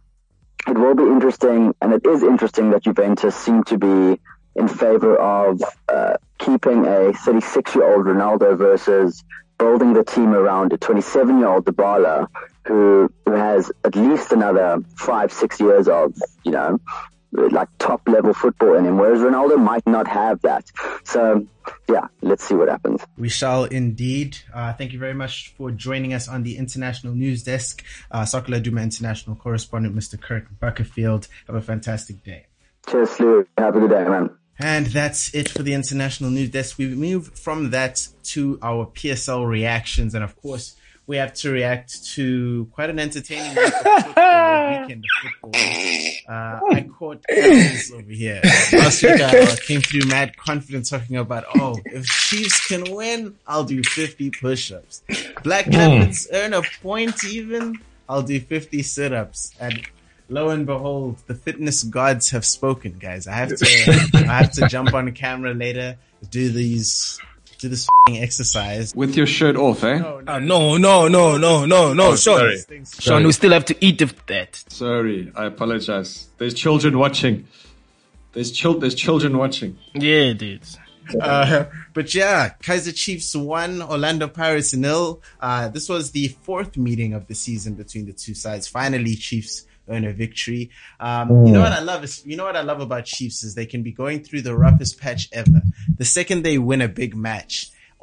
it will be interesting, and it is interesting that Juventus seem to be in favor of uh, keeping a thirty-six-year-old Ronaldo versus building the team around a twenty-seven-year-old Dybala who, who has at least another five, six years of, you know, like top level football in him, whereas Ronaldo might not have that. So yeah, let's see what happens. We shall indeed. Uh, thank you very much for joining us on the International News Desk. Uh, Soccer Laduma International correspondent, Mister Kirk Buckerfield. Have a fantastic day. Cheers, Slew. Have a good day, man. And that's it for the International News Desk. We move from that to our P S L reactions, and of course, we have to react to quite an entertaining week of football, weekend of football. Uh, I caught Evans over here. Last week I came through mad confidence talking about, oh, if Chiefs can win, I'll do fifty push-ups. Black Leopards earn a point even, I'll do fifty sit-ups. And lo and behold, the fitness gods have spoken, guys. I have to, I have to jump on camera later, do these... do this f***ing exercise. With your shirt off, eh? No, no, uh, no, no, no, no, no, no, oh, Sean. Sorry. Sean, we still have to eat that. Sorry, I apologize. There's children watching. There's, chil- there's children watching. Yeah, dude. Uh, but yeah, Kaizer Chiefs won, Orlando Pirates nil. Uh, this was the fourth meeting of the season between the two sides. Finally, Chiefs earn a victory. Um, mm. You know what I love is, you know what I love about Chiefs is they can be going through the roughest patch ever. The second they win a big match,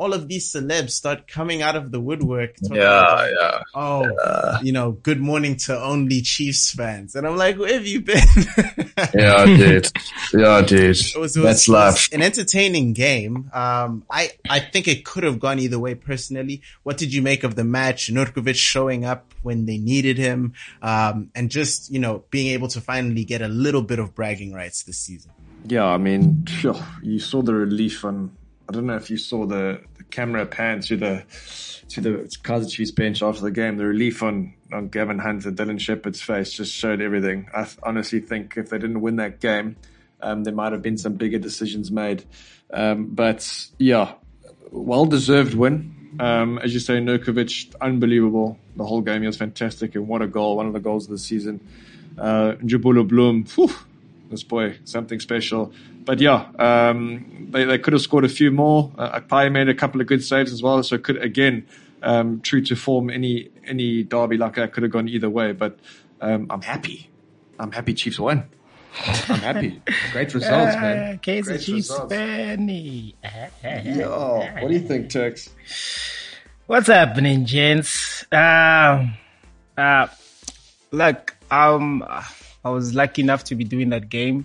all of these celebs start coming out of the woodwork. Yeah, about, yeah. Oh, yeah. you know, good morning to only Chiefs fans. And I'm like, where have you been? yeah, dude. Yeah, dude. It was, it was, That's it life. was an entertaining game. Um, I, I think it could have gone either way personally. What did you make of the match? Nurkovic showing up when they needed him, um, and just, you know, being able to finally get a little bit of bragging rights this season. Yeah, I mean, phew, you saw the relief on. I don't know if you saw the, the camera pan to the to the Kaizer Chiefs bench after the game. The relief on, on Gavin Hunt and Dylan Shepherd's face just showed everything. I th- honestly think if they didn't win that game, um, there might have been some bigger decisions made. Um, but yeah, well-deserved win. Um, as you say, Nurkovic, unbelievable. The whole game, he was fantastic, and what a goal! One of the goals of the season. Uh, Njabulo Bloom, whew, this boy, something special. But yeah, um, they, they could have scored a few more. Uh, Akpai made a couple of good saves as well. So could, again, um, true to form, any any derby like that could have gone either way. But um, I'm happy. I'm happy Chiefs won. I'm happy. Great results, man. Kaizer Great Chiefs, results. Benny. Yeah. What do you think, Turks? What's happening, gents? Uh, uh, look, um, I was lucky enough to be doing that game.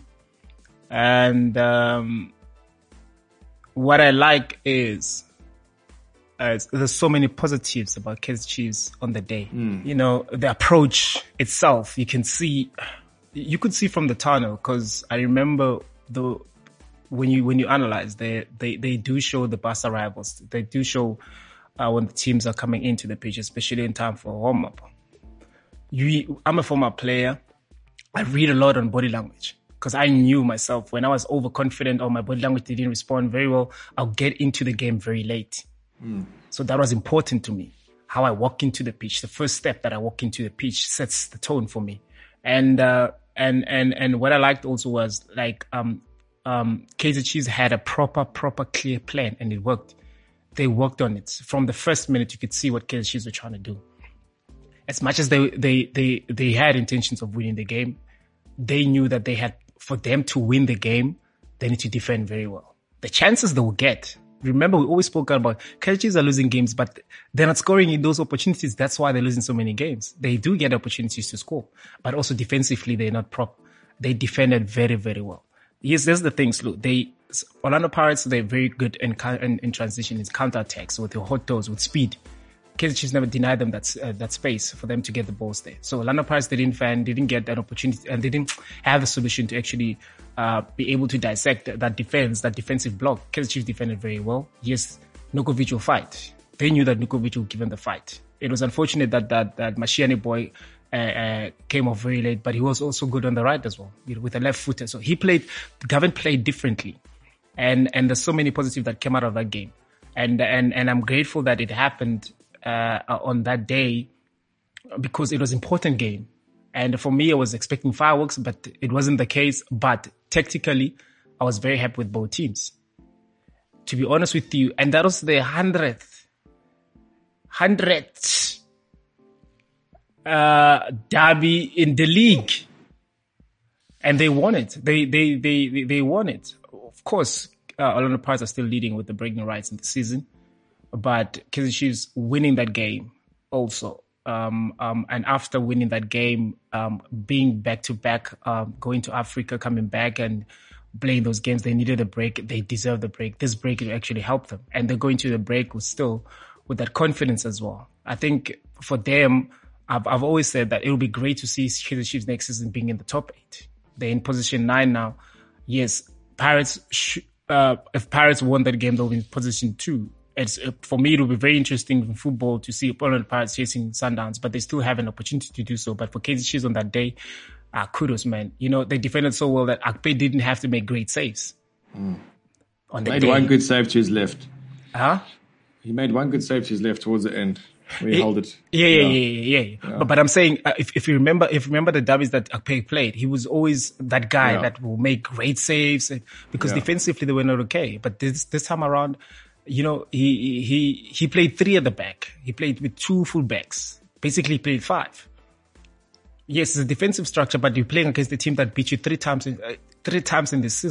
And um, what I like is uh, there's so many positives about Kaizer Chiefs on the day. Mm. You know, the approach itself, you can see, you could see from the tunnel, because I remember the when you when you analyze, they they they do show the Barca rivals. They do show uh, when the teams are coming into the pitch, especially in time for warm up. You, I'm a former player. I read a lot on body language. Because I knew myself, when I was overconfident or my body language didn't respond very well, I'll get into the game very late. Mm. So that was important to me. How I walk into the pitch, the first step that I walk into the pitch sets the tone for me. And uh, and and and what I liked also was like um um Kaizer Chiefs had a proper proper clear plan, and it worked. They worked on it from the first minute. You could see what Kaizer Chiefs were trying to do. As much as they they they they had intentions of winning the game, they knew that they had. For them to win the game, they need to defend very well. The chances they will get. Remember, we always spoke about Kaizer Chiefs are losing games, but they're not scoring in those opportunities. That's why they're losing so many games. They do get opportunities to score, but also defensively, they're not prop. They defended very, very well. Yes, there's the thing, Slu. They, Orlando Pirates, they're very good in, in, in transition, in counterattacks with their hot toes, with speed. Kaizer Chiefs never denied them that uh, that space for them to get the balls there. So Orlando Pirates, they didn't find, they didn't get that opportunity, and they didn't have a solution to actually uh, be able to dissect that, that defense, that defensive block. Kaizer Chiefs defended very well. Yes, Nurkovic will fight. They knew that Nurkovic would give them the fight. It was unfortunate that that that Mashiane boy uh, uh, came off very late, but he was also good on the right as well, you know, with a left footer. So he played. Gavin played differently, and and there's so many positives that came out of that game, and and and I'm grateful that it happened. Uh, on that day, because it was an important game. And for me, I was expecting fireworks, but it wasn't the case. But tactically, I was very happy with both teams. To be honest with you, and that was the hundredth, hundredth uh, derby in the league. And they won it. They, they, they, they won it. Of course, uh, Orlando Pirates are still leading with the bragging rights in the season. But Kaizer Chiefs winning that game also. Um, um, and after winning that game, um, being back to back, um, going to Africa, coming back and playing those games, they needed a break. They deserved the break. This break actually helped them. And they're going to the break with still with that confidence as well. I think for them, I've, I've always said that it will be great to see Kaizer Chiefs next season being in the top eight. They're in position nine now. Yes, Pirates, sh- uh, if Pirates won that game, they'll be in position two. It's, for me, it will be very interesting in football to see Orlando Pirates chasing Sundowns, but they still have an opportunity to do so. But for Kaizer Chiefs on that day, uh, kudos, man. You know, they defended so well that Akpe didn't have to make great saves. Mm. On the made day. one good save to his left. Huh? He made one good save to his left towards the end. We he, held it. Yeah, yeah, yeah, yeah. yeah, yeah. yeah. But, but I'm saying, uh, if, if you remember, if you remember the derbies that Akpe played, he was always that guy yeah. that will make great saves because yeah. defensively they were not okay. But this, this time around, you know, he, he, he played three at the back. He played with two full backs. Basically he played five. Yes, it's a defensive structure, but you're playing against the team that beat you three times in, uh, three times in this season.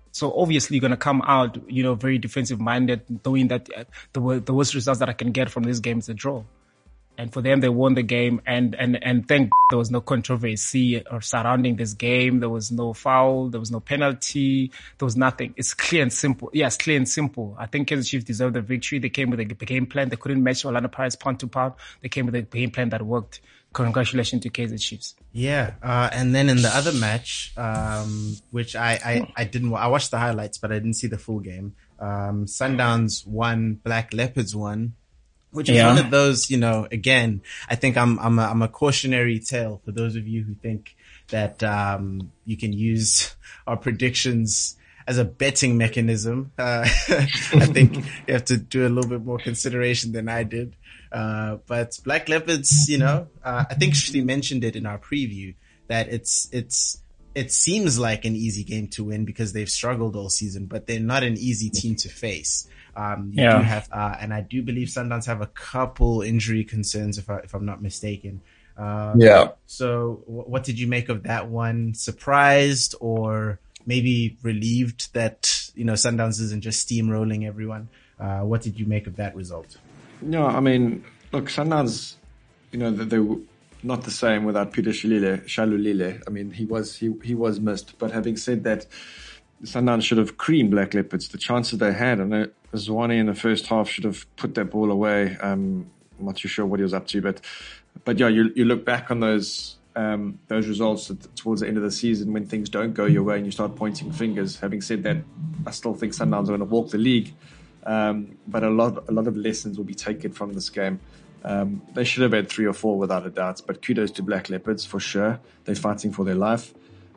So obviously you're going to come out, you know, very defensive minded, knowing that uh, the, the worst results that I can get from this game is a draw. And for them, they won the game, and, and, and thank there was no controversy or surrounding this game. There was no foul. There was no penalty. There was nothing. It's clear and simple. Yes, clear and simple. I think Kaizer Chiefs deserved the victory. They came with a game plan. They couldn't match Orlando Pirates pound to pound. They came with a game plan that worked. Congratulations to Kaizer Chiefs. Yeah. Uh, and then in the other match, um, which I, I, I didn't, I watched the highlights, but I didn't see the full game. Um, Sundowns won, Black Leopards won. Which is yeah. one of those, you know, again, I think I'm, I'm a, I'm a cautionary tale for those of you who think that, um, you can use our predictions as a betting mechanism. Uh, I think you have to do a little bit more consideration than I did. Uh, but Black Leopards, you know, uh, I think she mentioned it in our preview that it's, it's, it seems like an easy game to win because they've struggled all season, but they're not an easy team to face. Um, you yeah. do have, uh, and I do believe Sundowns have a couple injury concerns, if I, if I'm not mistaken. Um, yeah. So, w- what did you make of that one? Surprised or maybe relieved that you know Sundowns isn't just steamrolling everyone? Uh, what did you make of that result? No, I mean, look, Sundowns, you know, they, they were not the same without Peter Shalulile. Shalulile. I mean, he was he he was missed. But having said that, Sundowns should have creamed Black Leopards. The chances they had, I know Zwane in the first half should have put that ball away. Um, I'm not too sure what he was up to, but but yeah, you you look back on those um, those results at, towards the end of the season when things don't go your way and you start pointing fingers. Having said that, I still think Sundowns are going to walk the league, um, but a lot a lot of lessons will be taken from this game. Um, they should have had three or four without a doubt, but kudos to Black Leopards for sure. They're fighting for their life.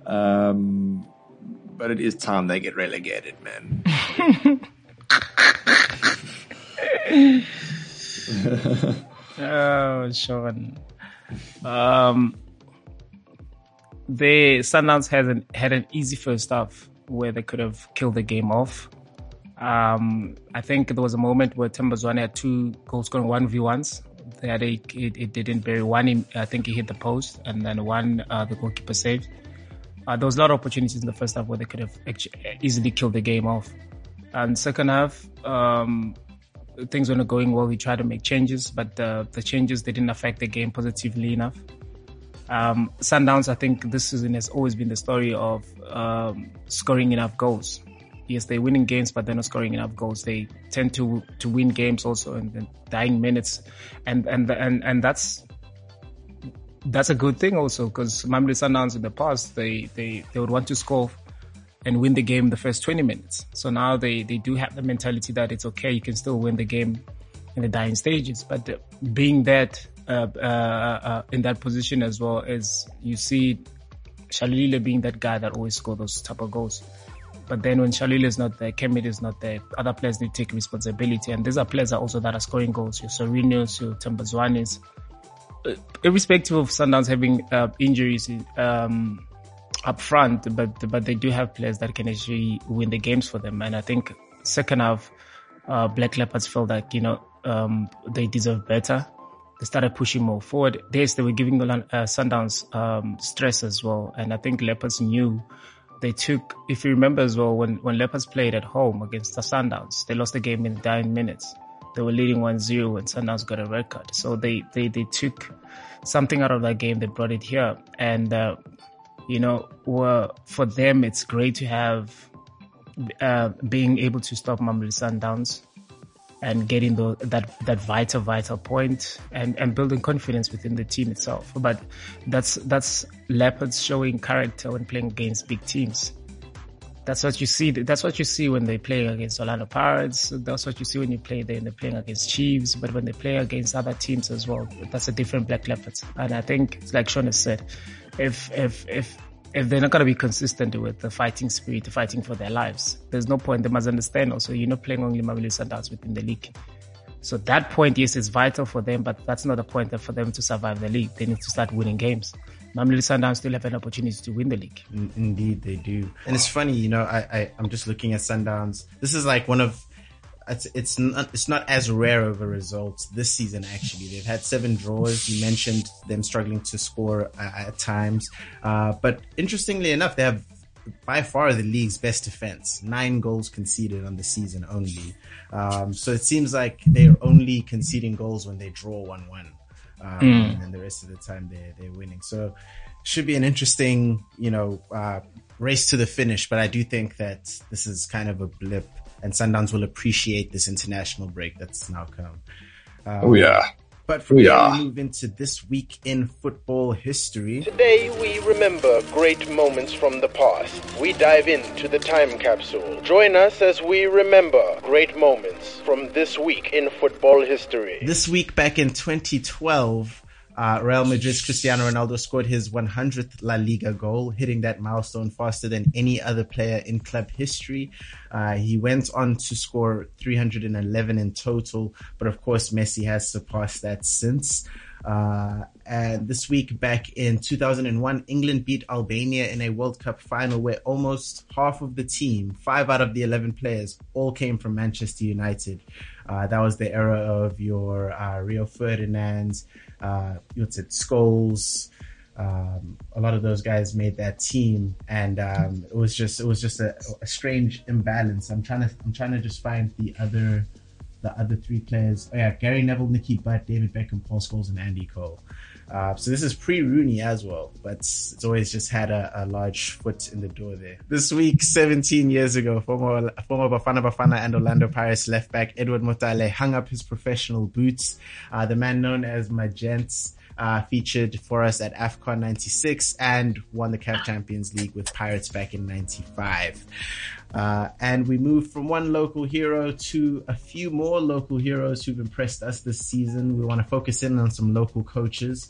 Um, But it is time they get relegated, man. Oh, Sean. Um, they Sundowns had an had an easy first half where they could have killed the game off. Um, I think there was a moment where Themba Zwane had two goal scoring one v ones. They had a, it, it didn't bury one. He, I think he hit the post, and then one uh, the goalkeeper saved. Uh, there was a lot of opportunities in the first half where they could have actually easily killed the game off. And second half, um, things weren't going well. We tried to make changes, but the, the changes they didn't affect the game positively enough. Um, Sundowns, I think this season has always been the story of um, scoring enough goals. Yes, they're winning games, but they're not scoring enough goals. They tend to to win games also in the dying minutes, and and and and that's. That's a good thing also, because Mamelodi Sundowns in the past, they, they, they would want to score and win the game the first twenty minutes. So now they, they do have the mentality that it's okay, you can still win the game in the dying stages. But uh, being that, uh, uh, uh, in that position as well, as you see Shalulile being that guy that always scores those type of goals. But then when Shalulile is not there, Kemid is not there, other players need to take responsibility. And these are players also that are scoring goals. Your Sorinos, your Themba Zwanes. Irrespective of Sundowns having uh, injuries um, up front, but but they do have players that can actually win the games for them. And I think second half, uh, Black Leopards felt like, you know, um, they deserve better. They started pushing more forward. Yes, they were giving the uh, Sundowns um, stress as well. And I think Leopards knew they took, if you remember as well, when, when Leopards played at home against the Sundowns, they lost the game in nine minutes. They were leading one zero and Sundowns got a red card. So they, they, they took something out of that game. They brought it here. And, uh, you know, well, for them, it's great to have, uh, being able to stop Mamelodi Sundowns and getting the, that, that vital, vital point and, and building confidence within the team itself. But that's, that's Leopards showing character when playing against big teams. That's what you see. That's what you see when they play against Orlando Pirates. That's what you see when you play there. They're playing against Chiefs, but when they play against other teams as well, that's a different Black Leopards. And I think, like Sean has said, if if if if they're not going to be consistent with the fighting spirit, the fighting for their lives, there's no point. They must understand also, you're not playing only Mamelodi Sundowns within the league. So that point, yes, is vital for them, but that's not a point for them to survive the league. They need to start winning games. Mamelodi Sundowns still have an opportunity to win the league. Indeed, they do. And it's funny, you know, I, I, I'm just looking at Sundowns. This is like one of, it's, it's not, it's not as rare of a result this season, actually. They've had seven draws. You mentioned them struggling to score uh, at times. Uh, but interestingly enough, they have by far the league's best defense. Nine goals conceded on the season only. Um, so it seems like they're only conceding goals when they draw one one. Um, mm. And then the rest of the time they're, they're winning. So should be an interesting, you know, uh, race to the finish. But I do think that this is kind of a blip, and Sundowns will appreciate this international break that's now come. Um, oh, yeah. But from oh, there, yeah. we move into this week in football history. Today, we remember great moments from the past. We dive into the time capsule. Join us as we remember great moments from this week in football history. This week back in twenty twelve, Uh, Real Madrid's Cristiano Ronaldo scored his one hundredth La Liga goal, hitting that milestone faster than any other player in club history. Uh, he went on to score three hundred eleven in total, but of course Messi has surpassed that since. Uh, and this week back in two thousand one, England beat Albania in a World Cup final where almost half of the team, five out of the eleven players, all came from Manchester United. Uh, that was the era of your uh, Rio Ferdinand, uh, what's it, Scholes. Um, a lot of those guys made that team, and um, it was just it was just a, a strange imbalance. I'm trying to I'm trying to just find the other the other three players. Oh yeah, Gary Neville, Nicky Butt, David Beckham, Paul Scholes, and Andy Cole. Uh, so this is pre-Rooney as well, but it's always just had a, a large foot in the door there. This week, seventeen years ago, former former Bafana Bafana and Orlando Pirates left back Edward Motale hung up his professional boots. Uh, the man known as Magents uh, featured for us at AFCON ninety-six and won the C A F Champions League with Pirates back in ninety-five. Uh, and we moved from one local hero to a few more local heroes who've impressed us this season. We want to focus in on some local coaches.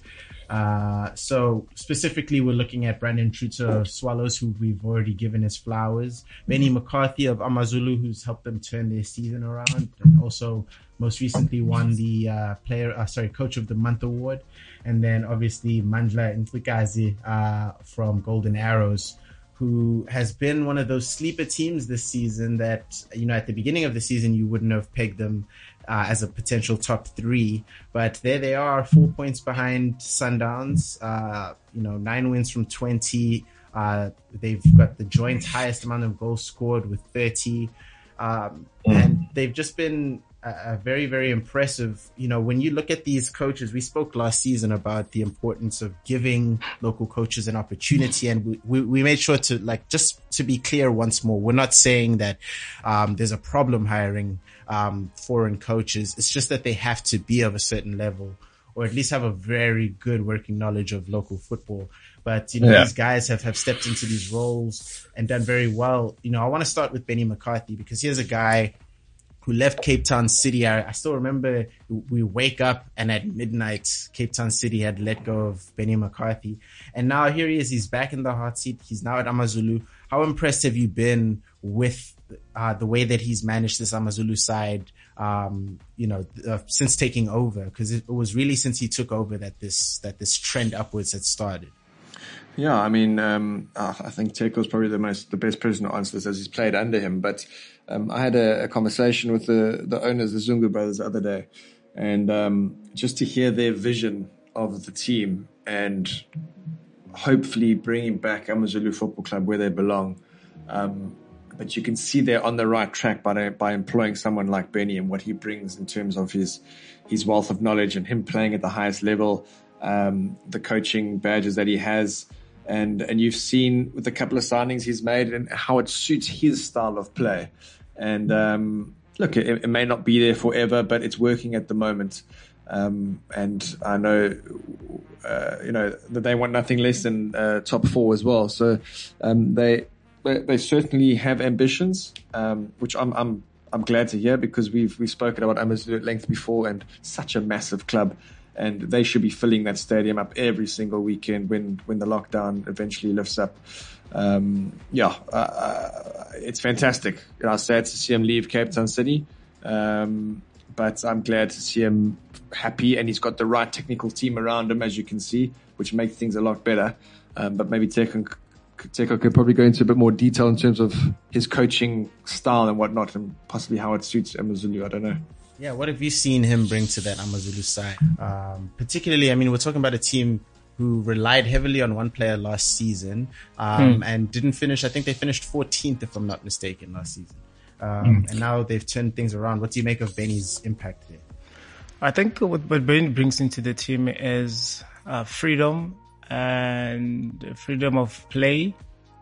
Uh, so specifically, we're looking at Brandon Truto of Swallows, who we've already given his flowers. Benny McCarthy of Amazulu, who's helped them turn their season around, and also most recently won the uh, player, uh, sorry, Coach of the Month award. And then obviously Mandla Ntlikazi uh, from Golden Arrows, who has been one of those sleeper teams this season that, you know, at the beginning of the season, you wouldn't have pegged them uh, as a potential top three. But there they are, four points behind Sundowns, uh, you know, nine wins from twenty. Uh, they've got the joint highest amount of goals scored with thirty. Um, and they've just been a, a very, very impressive. You know, when you look at these coaches, we spoke last season about the importance of giving local coaches an opportunity. And we, we, we made sure to, like, just to be clear once more, we're not saying that um, there's a problem hiring um, foreign coaches. It's just that they have to be of a certain level, or at least have a very good working knowledge of local football. But, you know, yeah. these guys have, have stepped into these roles and done very well. You know, I want to start with Benny McCarthy, because here's a guy who left Cape Town City. I, I still remember we wake up and at midnight, Cape Town City had let go of Benny McCarthy. And now here he is. He's back in the hot seat. He's now at Amazulu. How impressed have you been with uh, the way that he's managed this Amazulu side, um, you know, uh, since taking over? Because it, it was really since he took over that this that this trend upwards had started. Yeah, I mean, um, I think Teko's probably the most, the best person to answer this, as he's played under him. But um, I had a, a conversation with the, the owners, the Zungu brothers, the other day, and um, just to hear their vision of the team and hopefully bringing back Amazulu Football Club where they belong. Um, but you can see they're on the right track by by employing someone like Benny and what he brings in terms of his his wealth of knowledge and him playing at the highest level, um, the coaching badges that he has. And and you've seen with a couple of signings he's made and how it suits his style of play. And um, look, it, it may not be there forever, but it's working at the moment. Um, and I know, uh, you know, that they want nothing less than uh, top four as well. So um, they, they they certainly have ambitions, um, which I'm I'm I'm glad to hear, because we've we've spoken about Amazulu at length before, and such a massive club. And they should be filling that stadium up every single weekend when, when the lockdown eventually lifts up. Um, yeah, uh, it's fantastic. You know, I was sad to see him leave Cape Town City, um, but I'm glad to see him happy, and he's got the right technical team around him, as you can see, which makes things a lot better. Um, but maybe Teko, Teko could probably go into a bit more detail in terms of his coaching style and whatnot, and possibly how it suits Amazulu. I don't know. Yeah, what have you seen him bring to that Amazulu side? Um, particularly, I mean, we're talking about a team who relied heavily on one player last season, um, Hmm. and didn't finish. I think they finished fourteenth, if I'm not mistaken, last season. Um, and now they've turned things around. What do you make of Benny's impact there? I think what, what Benny brings into the team is uh, freedom and freedom of play.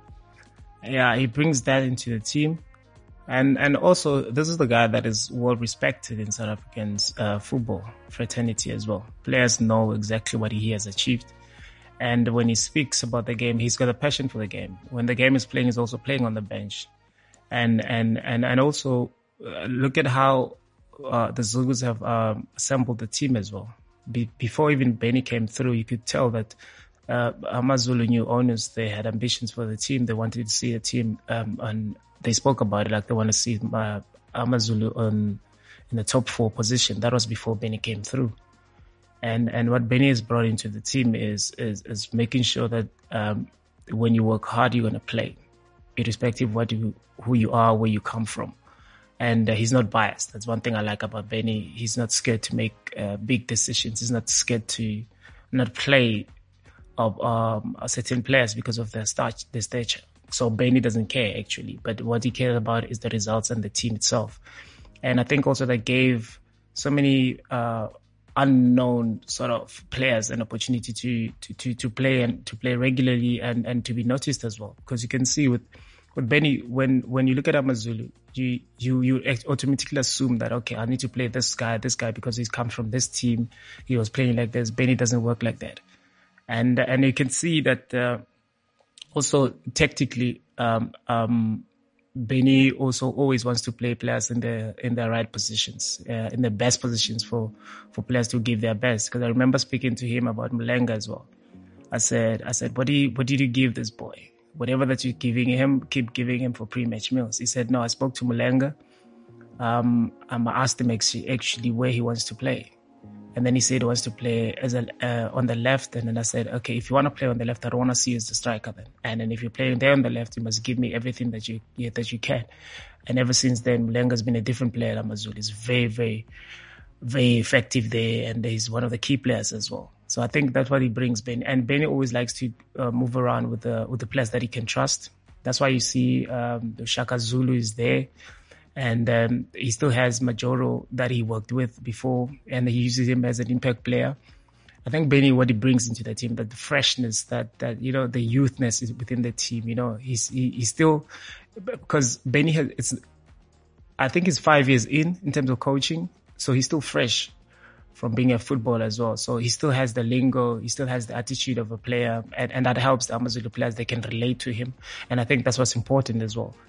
Yeah, he brings that into the team. And and also, this is the guy that is well respected in South African uh, football fraternity as well. Players know exactly what he has achieved. And when he speaks about the game, he's got a passion for the game. When the game is playing, he's also playing on the bench. And and and, and also, uh, look at how uh, the Zulus have um, assembled the team as well. Be- before even Benny came through, you could tell that uh, AmaZulu new owners, they had ambitions for the team. They wanted to see a team um, on... They spoke about it like they want to see uh, AmaZulu on in the top four position. That was before Benny came through, and and what Benny has brought into the team is is, is making sure that um, when you work hard, you're going to play, irrespective of what you who you are, where you come from, and uh, he's not biased. That's one thing I like about Benny. He's not scared to make uh, big decisions. He's not scared to not play of um, certain players because of their start, their stature. So Benny doesn't care actually, but what he cares about is the results and the team itself. And I think also that gave so many uh, unknown sort of players an opportunity to, to, to, to play and to play regularly and, and to be noticed as well. Because you can see with, with Benny, when, when you look at AmaZulu, you, you, you automatically assume that, okay, I need to play this guy, this guy, because he's come from this team. He was playing like this. Benny doesn't work like that. And, and you can see that, uh, also, tactically, um, um, Benny also always wants to play players in the in the right positions, uh, in the best positions for, for players to give their best. Because I remember speaking to him about Mulenga as well. I said, I said, what do you, what did you give this boy? Whatever that you're giving him, keep giving him for pre-match meals. He said, no, I spoke to Mulenga. Um, I asked him actually, actually where he wants to play. And then he said he wants to play as a, uh, on the left. And then I said, okay, if you want to play on the left, I don't want to see you as the striker then. And then if you're playing there on the left, you must give me everything that you yeah, that you can. And ever since then, Mulenga's been a different player at AmaZulu. He's very, very, very effective there. And he's one of the key players as well. So I think that's what he brings, Benny. And Benny always likes to uh, move around with the, with the players that he can trust. That's why you see um, the Shaka Zulu is there. And um, he still has Majoro that he worked with before, and he uses him as an impact player. I think Benny, what he brings into the team, that the freshness, that, that, you know, the youthness is within the team, you know, he's, he, he's still, because Benny has, it's, I think he's five years in, in terms of coaching. So he's still fresh from being a footballer as well. So he still has the lingo, he still has the attitude of a player, and, and that helps the AmaZulu players. They can relate to him. And I think that's what's important as well.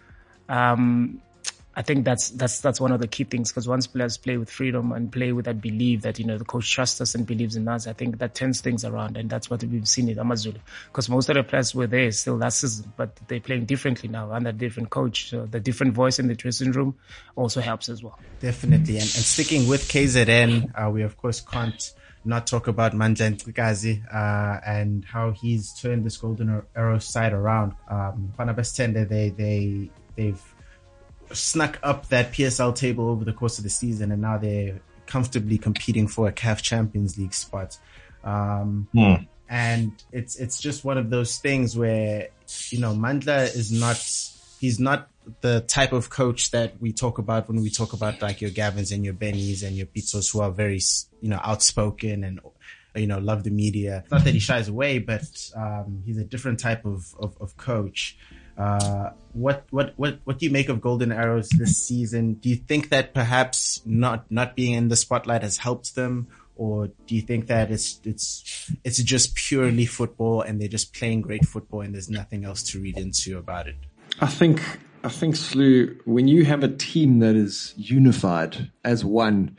Um, I think that's that's that's one of the key things, because once players play with freedom and play with that belief that, you know, the coach trusts us and believes in us, I think that turns things around, and that's what we've seen in AmaZulu. Because most of the players were there still last season, but they're playing differently now under a different coach. So the different voice in the dressing room also helps as well. Definitely, and, and sticking with K Z N, uh, we of course can't not talk about Mandla Ntikazi, uh and how he's turned this Golden Arrow side around. Um, Panabastende, they they they've snuck up that P S L table over the course of the season, and now they're comfortably competing for a C A F Champions League spot. Um, Hmm. and it's it's just one of those things where, you know, Mandla is not, he's not the type of coach that we talk about when we talk about like your Gavins and your Bennies and your Pizzos, who are very, you know, outspoken and, you know, love the media. Not that he shies away, but um, he's a different type of, of, of coach. Uh, what, what, what, what do you make of Golden Arrows this season? Do you think that perhaps not, not being in the spotlight has helped them? Or do you think that it's, it's, it's just purely football and they're just playing great football and there's nothing else to read into about it? I think, I think, Slew, when you have a team that is unified as one,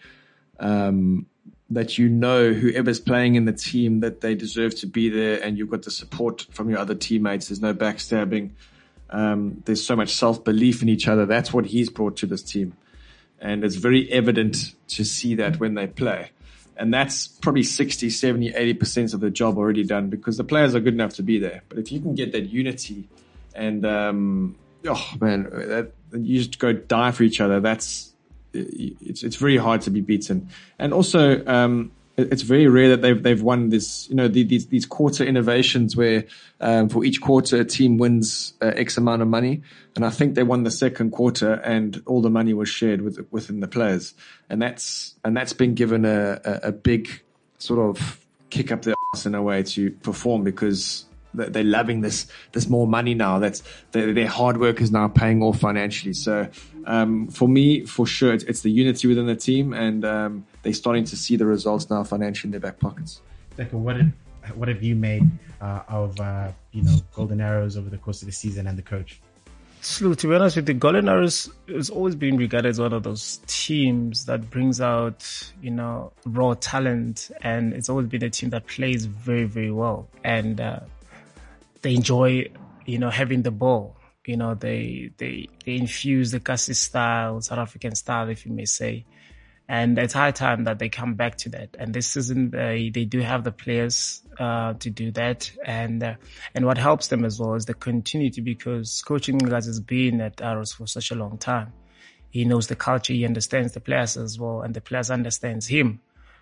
um, that you know whoever's playing in the team, that they deserve to be there, and you've got the support from your other teammates, there's no backstabbing. Um, there's so much self-belief in each other. That's what he's brought to this team. And it's very evident to see that when they play. And that's probably sixty, seventy, eighty percent of the job already done, because the players are good enough to be there. But if you can get that unity and, um, oh man, that, you just go die for each other, that's, it's, it's very hard to be beaten. And also, um, it's very rare that they've they've won this, you know, these these quarter innovations where um, for each quarter a team wins uh, X amount of money, and I think they won the second quarter and all the money was shared with within the players, and that's and that's been given a a, a big sort of kick up their ass in a way to perform, because they're loving this this more money now. That's their, their hard work is now paying off financially. So um, for me, for sure, it's, it's the unity within the team, and um, they're starting to see the results now financially in their back pockets. Deco, what have, what have you made uh, of uh, you know Golden Arrows over the course of the season and the coach? Slu, to be honest with you, Golden Arrows has always been regarded as one of those teams that brings out, you know, raw talent, and it's always been a team that plays very, very well, and uh, they enjoy, you know, having the ball. You know, they they they infuse the Kasi style, South African style, if you may say. And it's high time that they come back to that. And this season, they they do have the players uh, to do that. And uh, and what helps them as well is the continuity, because Coach Ncikazi has been at Arrows for such a long time. He knows the culture, he understands the players as well, and the players understands him.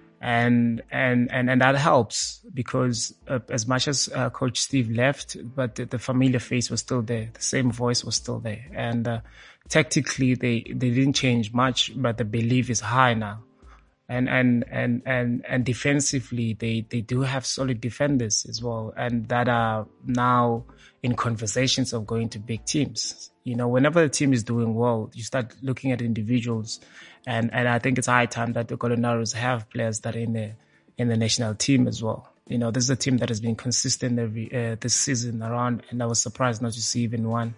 And, and, and, and that helps, because uh, as much as uh, Coach Steve left, but the, the familiar face was still there. The same voice was still there. And, uh, tactically, they, they didn't change much, but the belief is high now. And, and, and, and, and defensively, they, they do have solid defenders as well, and that are now in conversations of going to big teams. You know, whenever the team is doing well, you start looking at individuals, and, and I think it's high time that the Golden Arrows have players that are in the, in the national team as well. You know, this is a team that has been consistent every, uh, this season around, and I was surprised not to see even one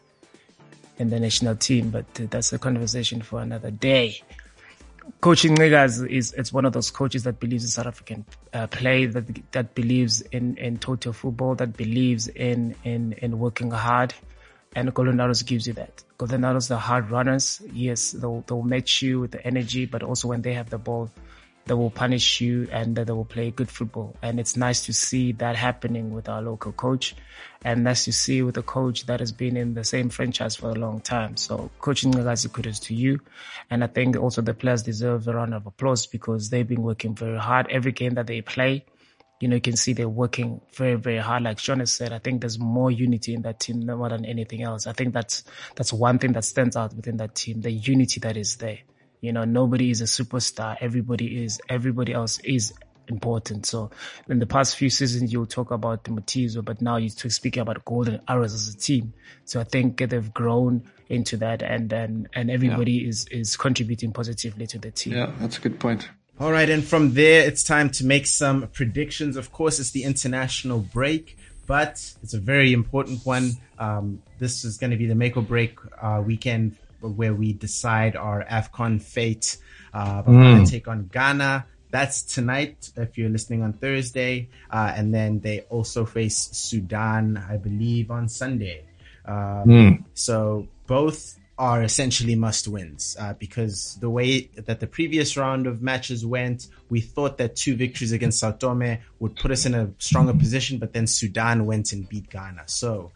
in the national team, but uh, that's a conversation for another day. Coaching Ncikazi is, it's one of those coaches that believes in South African uh, play, that that believes in, in total football, that believes in, in, in working hard. And Golden Arrows gives you that. Golden Arrows are hard runners. Yes, they'll, they'll match you with the energy, but also when they have the ball, they will punish you and they will play good football. And it's nice to see that happening with our local coach. And nice to see with a coach that has been in the same franchise for a long time. So Coaching Ncikazi, kudos to you. And I think also the players deserve a round of applause, because they've been working very hard. Every game that they play, you know, you can see they're working very, very hard. Like Sean has said, I think there's more unity in that team more than anything else. I think that's, that's one thing that stands out within that team, the unity that is there. You know, nobody is a superstar. Everybody is, everybody else is important. So in the past few seasons, you'll talk about the Mutizo, but now you're speaking about Golden Arrows as a team. So I think they've grown into that, and, and, and everybody yeah. is, is contributing positively to the team. Yeah, that's a good point. All right. And from there, it's time to make some predictions. Of course, it's the international break, but it's a very important one. Um, this is going to be the make or break uh, weekend where we decide our AFCON fate. Uh, but mm. take on Ghana. That's tonight if you're listening on Thursday. Uh, and then they also face Sudan, I believe, on Sunday. Um, mm. So both are essentially must wins, uh, because the way that the previous round of matches went, we thought that two victories against Sao Tome would put us in a stronger position, but then Sudan went and beat Ghana. So,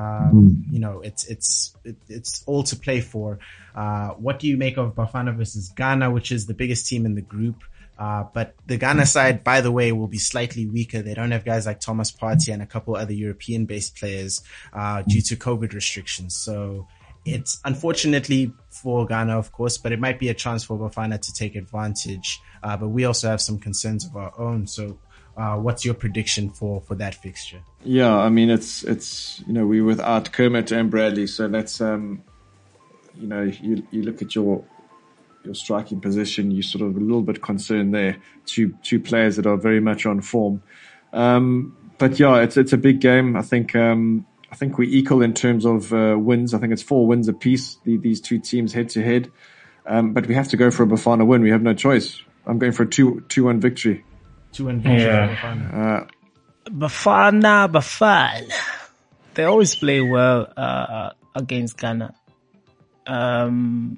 Um, you know, it's, it's, it, it's all to play for. Uh, what do you make of Bafana versus Ghana, which is the biggest team in the group? Uh, but the Ghana side, by the way, will be slightly weaker. They don't have guys like Thomas Partey and a couple other European based players, uh, due to COVID restrictions. So it's unfortunately for Ghana, of course, but it might be a chance for Bafana to take advantage. Uh, but we also have some concerns of our own. So, Uh, what's your prediction for, for that fixture? Yeah, I mean, it's, it's, you know, we're without Kermit and Bradley. So that's, um, you know, you, you look at your, your striking position, you're sort of a little bit concerned there. Two, two players that are very much on form. Um, but yeah, it's, it's a big game. I think, um, I think we equal in terms of, uh, wins. I think it's four wins apiece, the, these two teams head to head. Um, but we have to go for a Bafana win. We have no choice. I'm going for a two, two one victory. Two and victory yeah. Bafana. Uh, Bafana, Bafana. They always play well uh, against Ghana. Um,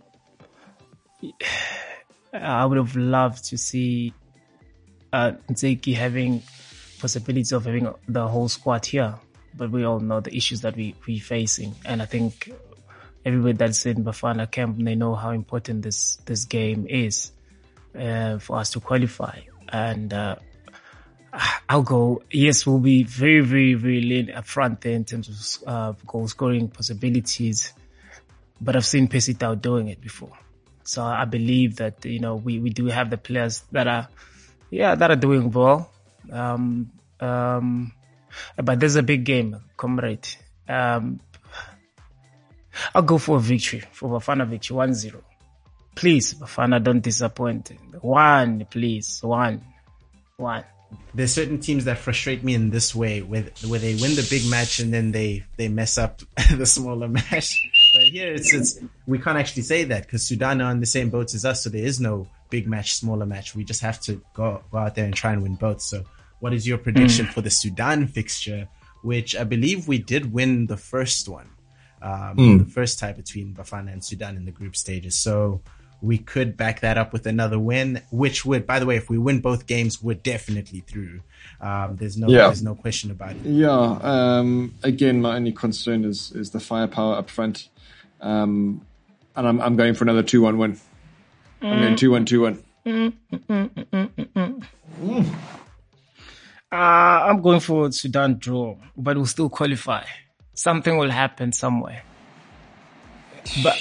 I would have loved to see uh, Nzeki having possibility of having the whole squad here, but we all know the issues that we we facing, and I think everybody that's in Bafana camp, they know how important this this game is uh, for us to qualify. And uh, I'll go, yes, we'll be very, very, very lean up front there in terms of uh, goal scoring possibilities. But I've seen Percy Tau doing it before. So I believe that, you know, we, we do have the players that are, yeah, that are doing well. Um, um, but there's a big game, comrade. Um, I'll go for a victory, for Bafana victory, one zero. Please, Bafana, don't disappoint. One, please, one, one. There's certain teams that frustrate me in this way, where, where they win the big match and then they, they mess up the smaller match. But here it's, it's, we can't actually say that because Sudan are on the same boat as us. So there is no big match, smaller match. We just have to go, go out there and try and win both. So what is your prediction mm. for the Sudan fixture, which I believe we did win the first one, um, mm. the first tie between Bafana and Sudan in the group stages. So we could back that up with another win, which would, by the way, if we win both games, we're definitely through. Um, there's no, yeah. there's no question about it. Yeah. Um, again, my only concern is, is the firepower up front. Um, and I'm, I'm going for another two one win. I'm going two one, two one. Mm. Uh, I'm going for Sudan draw, but we'll still qualify. Something will happen somewhere. But,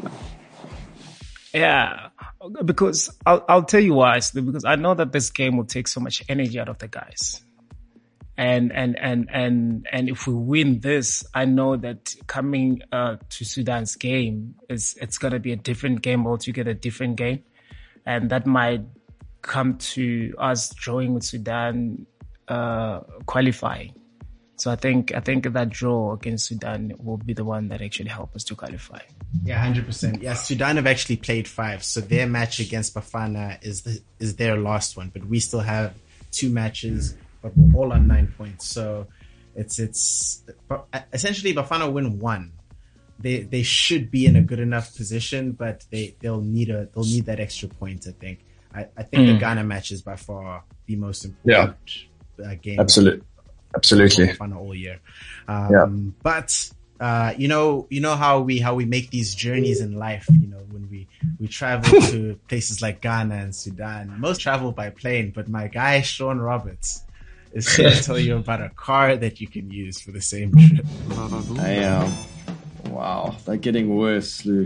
yeah, because I'll, I'll tell you why, because I know that this game will take so much energy out of the guys. And, and, and, and, and if we win this, I know that coming, uh, to Sudan's game is, it's going to be a different game altogether, a different game. And that might come to us drawing with Sudan, uh, qualifying. So I think, I think that draw against Sudan will be the one that actually help us to qualify. Yeah, one hundred percent. Yeah, Sudan have actually played five. So their match against Bafana is the, is their last one, but we still have two matches, but we're all on nine points. So it's, it's essentially Bafana win one. They, they should be in a good enough position, but they, they'll need a, they'll need that extra point, I think. I, I think mm. the Ghana match is by far the most important yeah. uh, game. Absolutely. Absolutely. Bafana all year. Um, yeah. But, uh, you know, you know how we, how we make these journeys in life, you know, when we, we travel to places like Ghana and Sudan. Most travel by plane, but my guy, Sean Roberts, is going to tell you about a car that you can use for the same trip. I am. Um, wow, they're getting worse, Lou.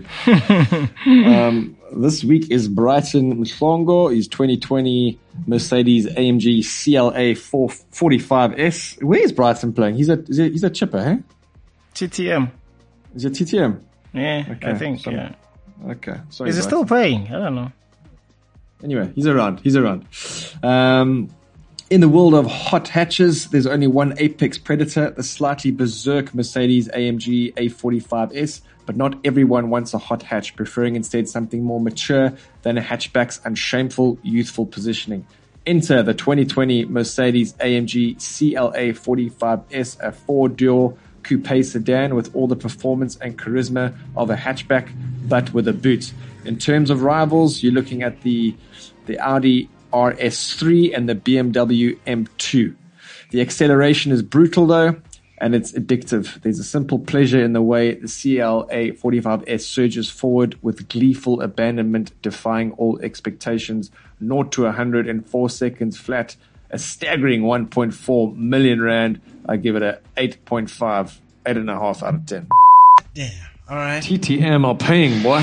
um, this week is Brighton Mhlongo. He's twenty twenty Mercedes A M G C L A four forty-five S. Where is Brighton playing? He's a he's a, he's a chipper, eh? T T M. Is it T T M? Yeah, okay. I think, so, yeah. Okay. Sorry, is it still playing? I don't know. Anyway, he's around. He's around. Um, in the world of hot hatches, there's only one apex predator, the slightly berserk Mercedes A M G A forty-five S, but not everyone wants a hot hatch, preferring instead something more mature than a hatchback's unshameful, youthful positioning. Enter the twenty twenty Mercedes A M G C L A forty-five S, a four-door coupe sedan with all the performance and charisma of a hatchback, but with a boot. In terms of rivals, you're looking at the the Audi R S three and the B M W M two. The acceleration is brutal though, and it's addictive. There's a simple pleasure in the way the C L A forty-five S surges forward with gleeful abandonment, defying all expectations. zero to one hundred in four seconds flat, a staggering one point four million rand. I give it a eight point five, eight and a half out of ten. Damn. All right. T T M are paying, boy.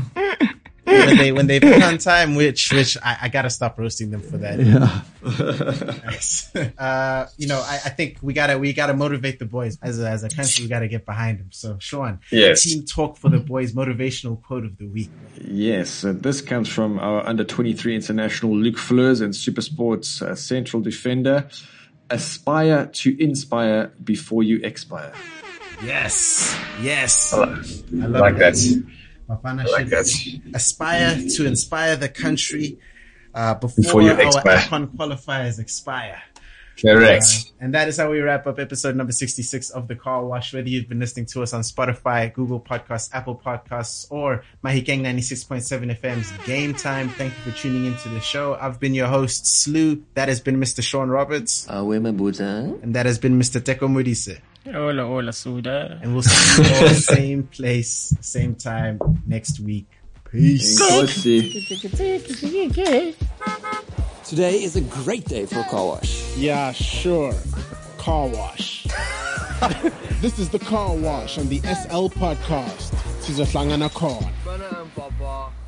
when they when they put on time, which which I, I gotta stop roasting them for that. Yeah. Nice. Uh, you know, I, I think we gotta we gotta motivate the boys as a, as a country. We gotta get behind them. So, Sean, yes. Team talk for the boys. Motivational quote of the week. Yes, so this comes from our under twenty-three international Luke Fleurs and Supersports uh, central defender. Aspire to inspire before you expire. Yes, yes. I like, I love like that. that. Bafana I like should that. aspire to inspire the country uh, before, before you our expire. Icon qualifiers expire. Correct. Uh, and that is how we wrap up episode number sixty-six of The Car Wash. Whether you've been listening to us on Spotify, Google Podcasts, Apple Podcasts, or Mahikeng ninety-six point seven F M's Game Time, thank you for tuning into the show. I've been your host, Slew. That has been Mister Sean Roberts. And that has been Mister Teko Modise. Hola, hola, Suda. And we'll see you all same place, same time next week. Peace. Peace. Today is a great day for a car wash. Yeah, sure. Car wash. This is the car wash on the S L podcast. Sizohlangana khona.